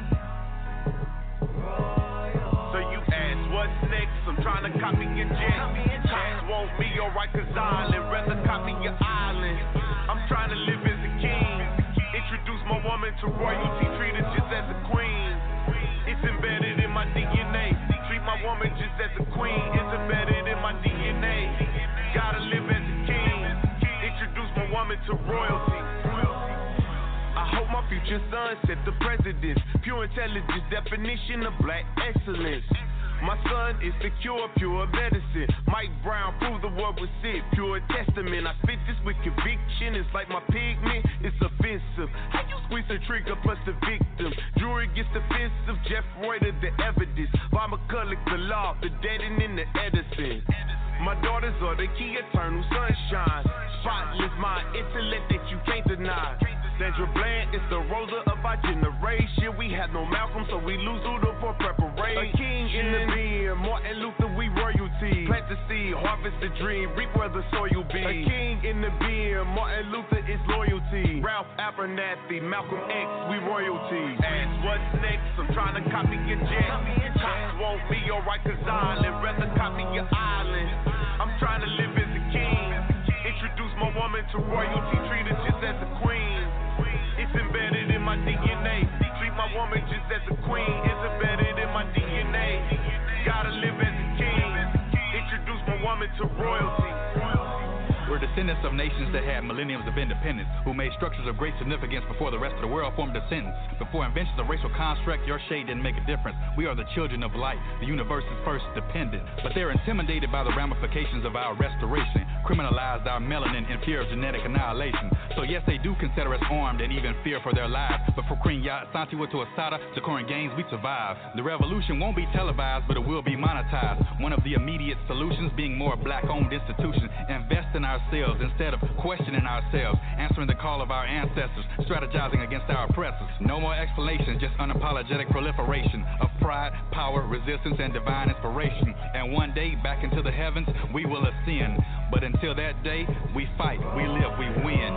royal. So you ask, what's next? I'm trying to copy your jet. Cops want me, alright, cause I'd rather copy your island. I'm trying to live as a king. Introduce my woman to royalty, treat her just as a queen. It's embedded in my D N A. Treat my woman just as a queen. It's embedded in my D N A. Gotta live as a king. Introduce my woman to royalty. I hope my future son set the precedence. Pure intelligence, definition of black excellence. My son is the cure, pure medicine. Mike Brown proved the word was sick, pure testament. I spit this with conviction. It's like my pigment, it's offensive. How you squeeze the trigger plus the victim? Jury gets defensive. Jeff Reuter, the evidence. Bob McCulloch, the law, the deadening, the Edison. My daughters are the key, eternal sunshine. Spotless mind, intellect that you can't deny. Sandra Bland is the Rosa of our generation. We had no Malcolm, so we lose Luther for preparation. A king in the being, Martin Luther, we royalty. Plant the seed, harvest the dream, reap where the soil be. A king in the being, Martin Luther is loyalty. Ralph Abernathy, Malcolm X, we royalty. Ask what's next, I'm trying to copy your jet. Cops want me, alright, cause I'd rather copy your island. I'm trying to live as a king. Introduce my woman to royalty, treat her just as a queen. It's embedded in my D N A. Treat my woman just as a queen. It's embedded in my D N A. Gotta live as a king. Introduce my woman to royalty. We're descendants of nations that had millenniums of independence, who made structures of great significance before the rest of the world formed a sentence. Before inventions of racial construct, your shade didn't make a difference. We are the children of light, the universe's first dependent. But they're intimidated by the ramifications of our restoration. criminalized our melanin in fear of genetic annihilation. So yes, they do consider us armed and even fear for their lives. But for Queen Santi Watu Asada, Sokoran Gaines, we survive. The revolution won't be televised, but it will be monetized. One of the immediate solutions being more black-owned institutions. Invest in ourselves instead of questioning ourselves, answering the call of our ancestors, strategizing against our oppressors. No more explanations, just unapologetic proliferation of pride, power, resistance, and divine inspiration. And one day, back into the heavens, we will ascend. But until that day, we fight, we live, we win.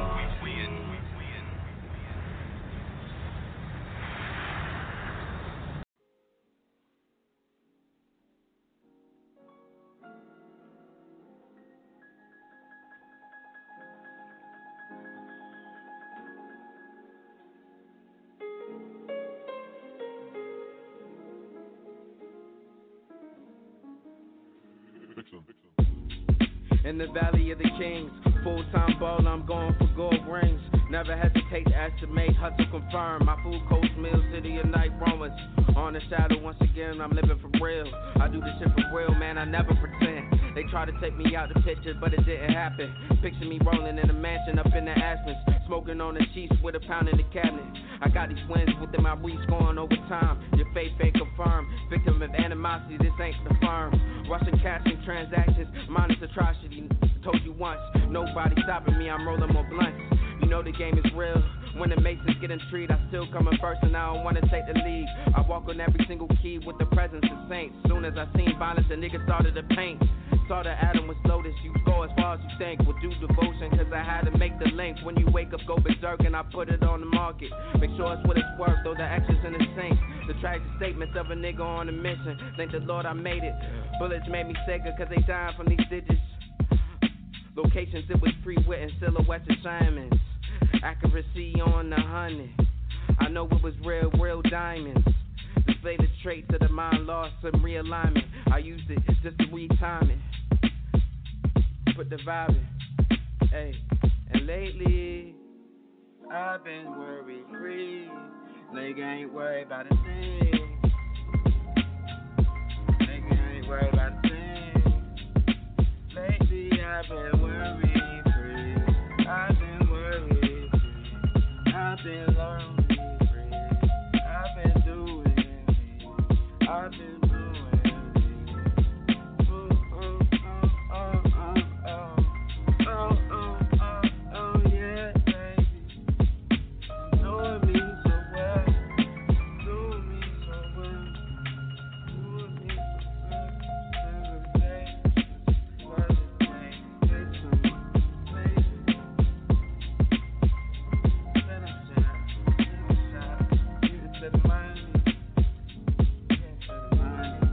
In the Valley of the Kings, full-time baller, I'm going for gold rings. Never hesitate to estimate, hustle confirm. My food coast meal, city of night roamers. On the shadow once again, I'm living for real. I do this shit for real, man, I never pretend. They try to take me out the picture, but it didn't happen. Picture me rolling in a mansion up in the Aspens, smoking on the sheets with a pound in the cabinet. I got these wins within my reach going over time. Your faith ain't confirmed. Victim of animosity, this ain't the firm. Russian cash and transactions, minus atrocity. Told you once, nobody stopping me, I'm rolling more blunts. You know the game is real. When the Masons get intrigued, I still come in first and I don't wanna take the lead. I walk on every single key with the presence of saints. Soon as I seen violence, the nigga started to paint. Saw the Adam was lotus, you go as far as you think. We'll do devotion, cause I had to make the link. When you wake up, go berserk and I put it on the market. Make sure it's what it's worth, throw the extras in the sink. The tragic statements of a nigga on a mission. Thank the Lord I made it. Bullets made me sicker, cause they dying from these digits. Locations, it was pre-written, silhouettes of Simons. Accuracy on the honey. I know it was real, real diamonds. Display the traits of the mind lost, some realignment. I used it just to retime it. Put the vibe in. Hey, and lately, I've been worry free. Nigga ain't worried about a thing. Nigga ain't worried about a thing. Lately, I've been worry free. I've been worry free. I've been lonely free. I've been doing me. I've been doing me. Oh, oh, oh, oh, oh, oh. Oh, oh, oh, oh, yeah, baby. Doing me so well. Doing me so well. Doing me so well. Every day. What a day. It's so amazing. Then I shout. Then I shout. You can set the mind. You can set the mind.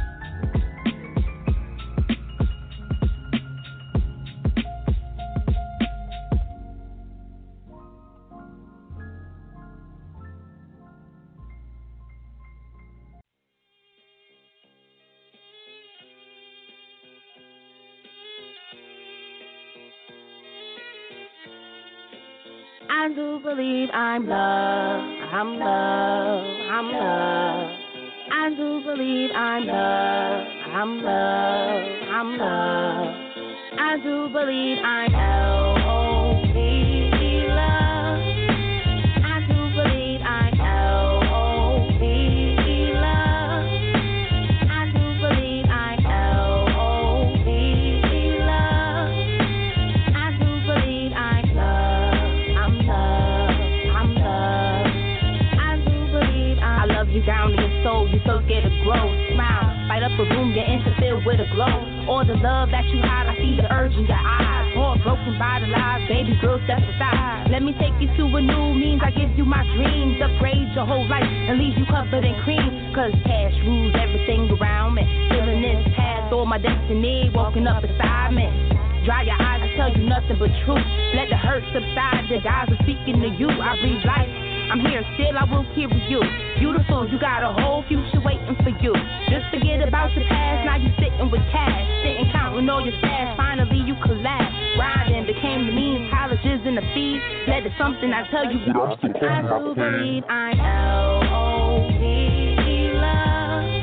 I do believe I'm loved, I'm loved, I'm loved. I do believe I'm loved, I'm loved, I'm loved. I do believe I'm L O V E loved. I do believe I'm L O V E loved. I do believe I'm L O V E loved. I do believe I'm loved, I'm loved, I'm loved. I do believe I'm I love you down to your soul, you're so scared to grow. Smile, light up a room, your ends are filled with a glow. All the love that you hide, I see the urge in your eyes. Heart broken by the lies, baby girl, step aside. Let me take you to a new means, I give you my dreams. Upgrade your whole life and leave you covered in cream. Cause cash rules everything around me. Feeling this past, all my destiny, walking up beside me. Dry your eyes, I tell you nothing but truth. Let the hurt subside, the guys are speaking to you. I breathe life, I'm here still, I will carry you. Beautiful, you got a whole future waiting for you. Just forget about your past, now you sitting with cash. Sitting counting all your stash, finally you collapsed. Riding became the means, colleges and the fees. Led to something I tell you, I do believe I'm L O V E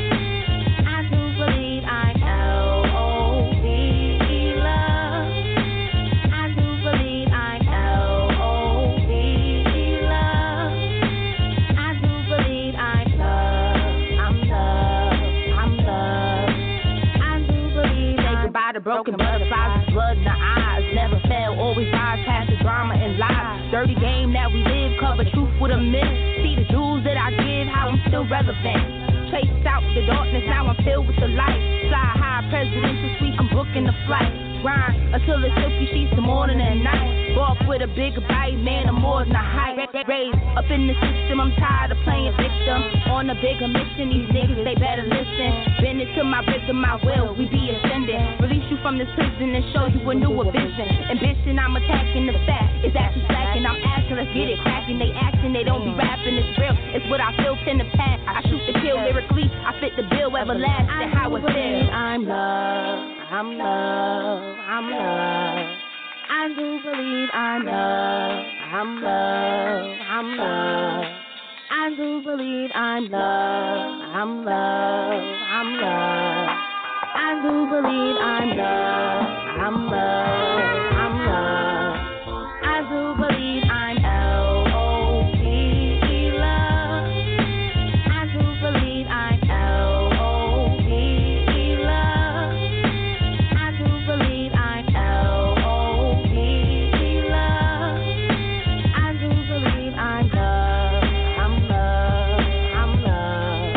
loved. I do believe I'm L O V E loved. of broken butterflies, blood in the eyes. Never fail, always rise past the drama and lies. Dirty game that we live, cover truth with a myth. See the jewels that I give, how I'm still relevant. Chased out the darkness, now I'm filled with the light. Fly high, presidential suite, I'm booking the flight. Grind until it's silky sheets the morning and night. Walk with a bigger bite, man, I'm more than a height. Raised up in the system, I'm tired of playing victim. On a bigger mission, these niggas, they better listen. Bend it to my rhythm, my will, we be ascending. Release you from this prison and show you a newer vision. Ambition, I'm attacking the fact. It's actually slacking, I'm asking, let's get it cracking. They acting, they don't be rapping, it's real. It's what I feel, pen to pad. I shoot the kill lyrically, I fit the bill, everlasting, how it feels. I'm love, I'm love, I'm love. I do believe I'm love, I'm love, I'm love. I do believe I'm love, I'm love, I'm love. I do believe I'm love, I'm love, I'm love. I do believe I'm L O V E, love. I do believe I'm L O V E, love. I do believe I'm L O V E, love. I do believe I'm love, I'm love, I'm love.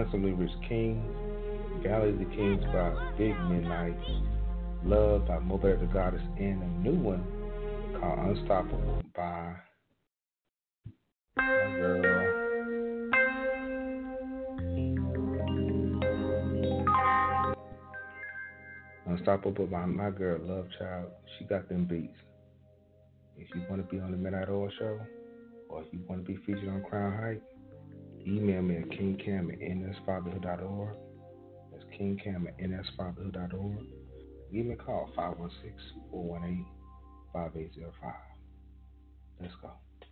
Handsomely Rich Kings, Valley of the Kings by Big Midnight, Love by Mobile the Goddess, and a new one called Unstoppable by my girl. Unstoppable by my girl Love Child. She got them beats. If you want to be on the Midnight Oil Show, or if you want to be featured on Crown Height, email me at kingcam at n s fatherhood dot org. That's kingcam at n s fatherhood dot org. Give me a call, five one six, four one eight, five eight zero five. Let's go.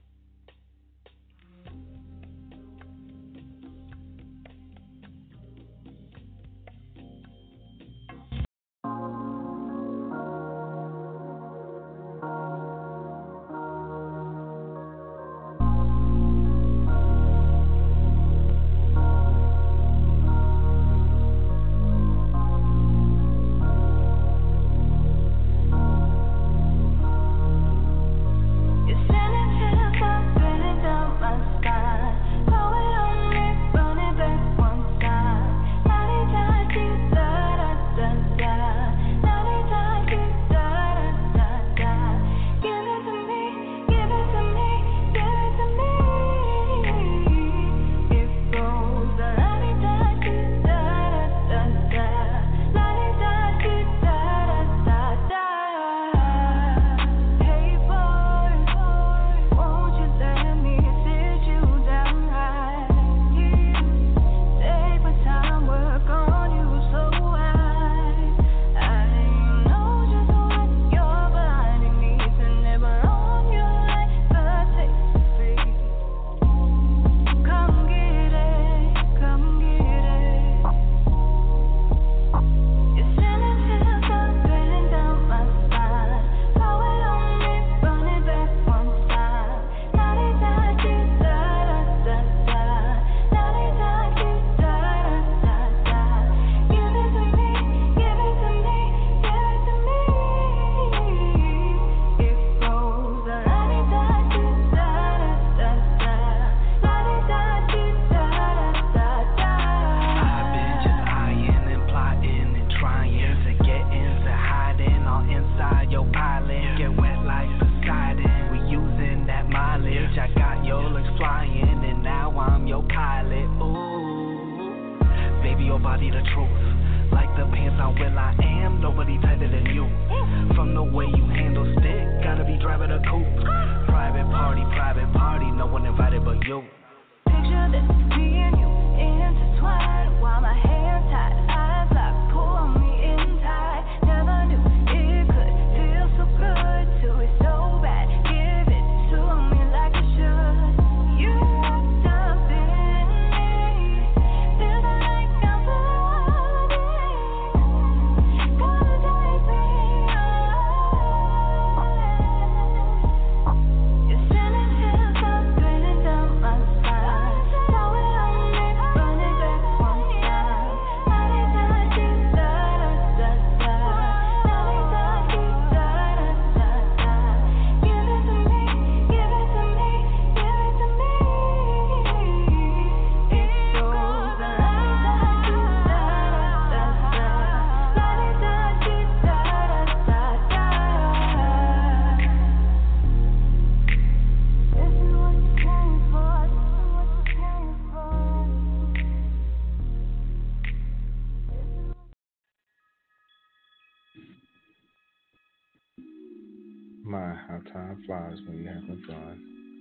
My, how time flies when you're having fun.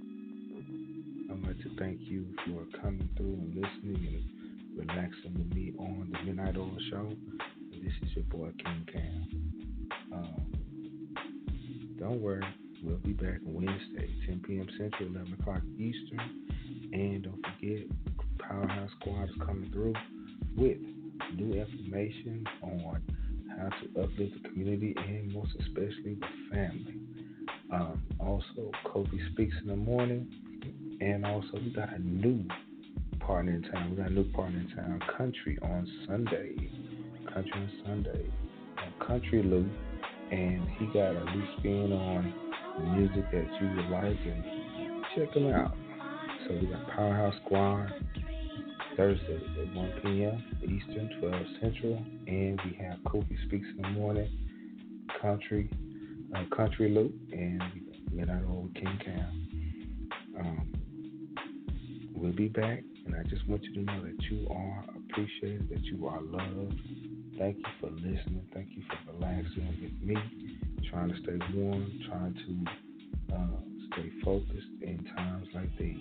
I'd like to thank you for coming through and listening and relaxing with me on the Midnight Oil Show. And this is your boy King Cam. Um, don't worry, we'll be back Wednesday, ten p.m. Central, eleven o'clock Eastern. And don't forget, Powerhouse Squad is coming through with new information on how to uplift the community and most especially the family. Um, also, Kobe Speaks in the morning. And also, we got a new partner in town. We got a new partner in town, Country on Sunday. Country on Sunday. Uh, Country Lou. And he got a new spin on music that you would like. And check him out. So we got Powerhouse Squad Thursday at one p.m. Eastern, twelve Central, and we have Kofi Speaks in the Morning, Country, uh, Country Loop, and Midnight Oil with King Cam. Um, we'll be back, and I just want you to know that you are appreciated, that you are loved. Thank you for listening. Thank you for relaxing with me, trying to stay warm, trying to uh, stay focused in times like these.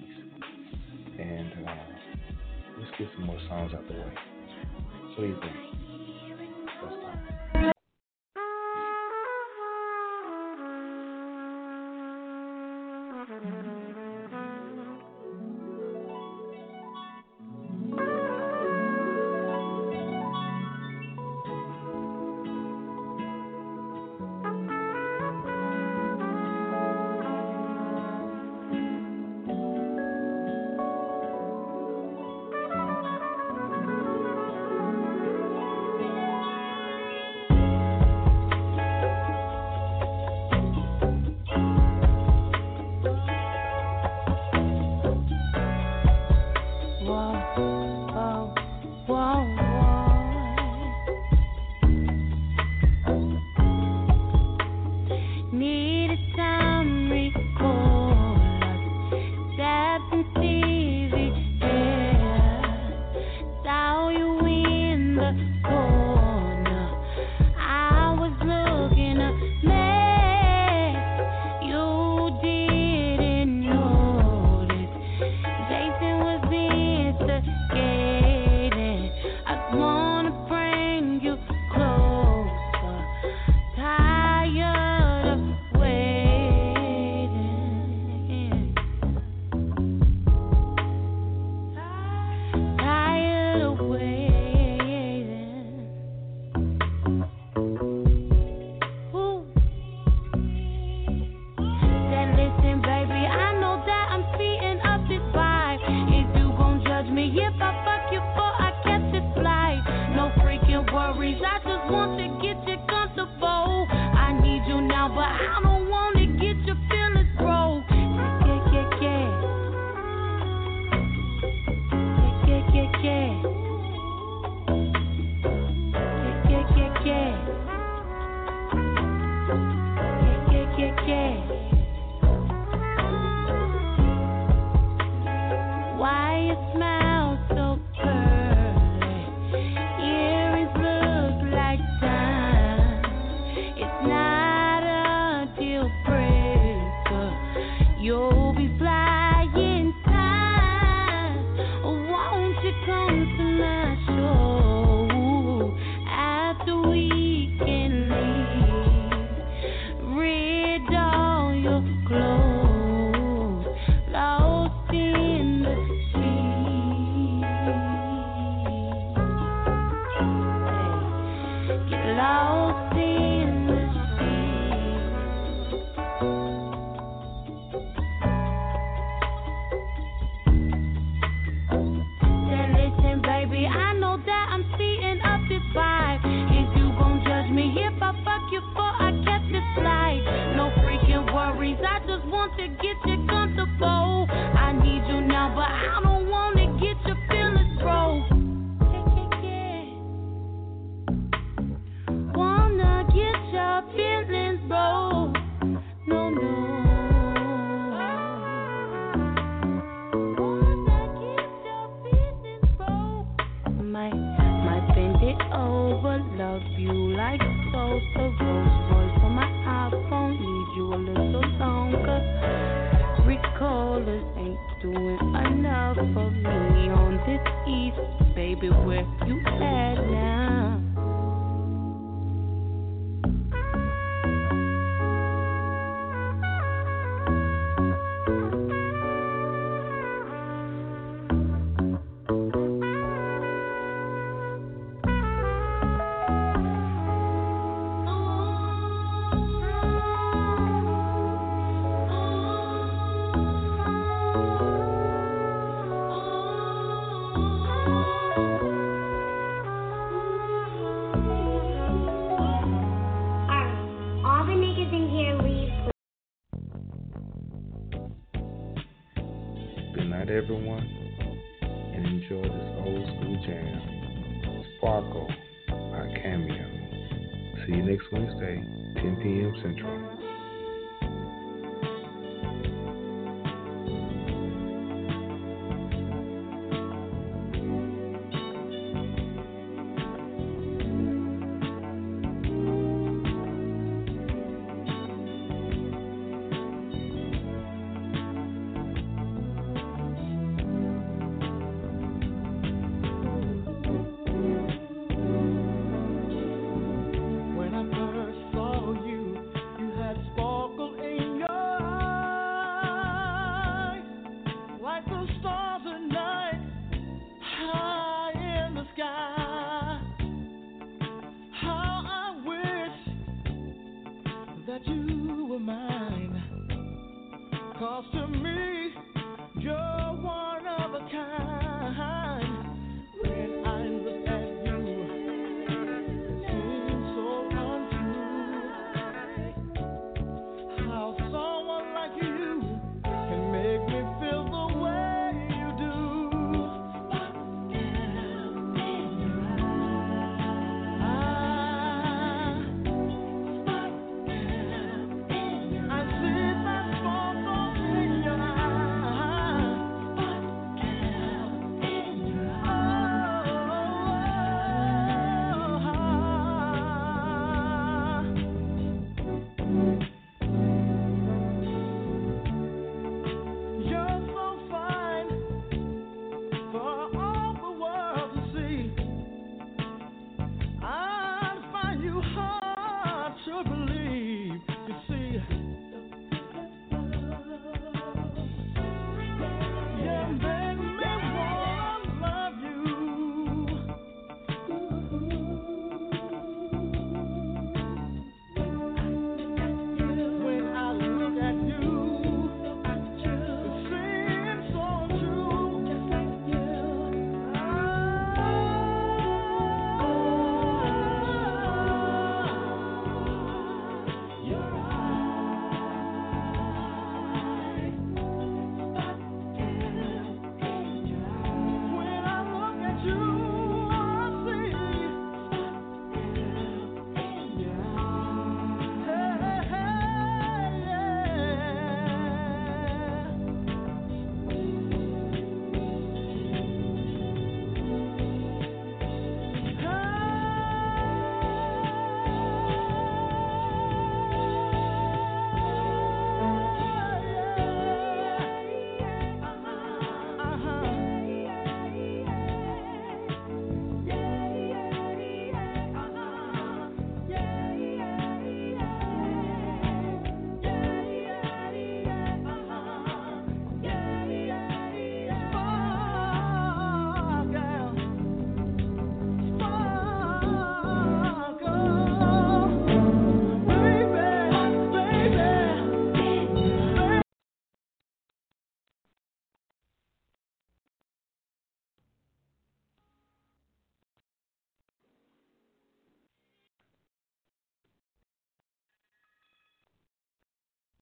And uh, let's get some more songs out the way. So you think? Let's go. Everyone, and enjoy this Sparkle by Cameo. See you next Wednesday, ten p.m. Central.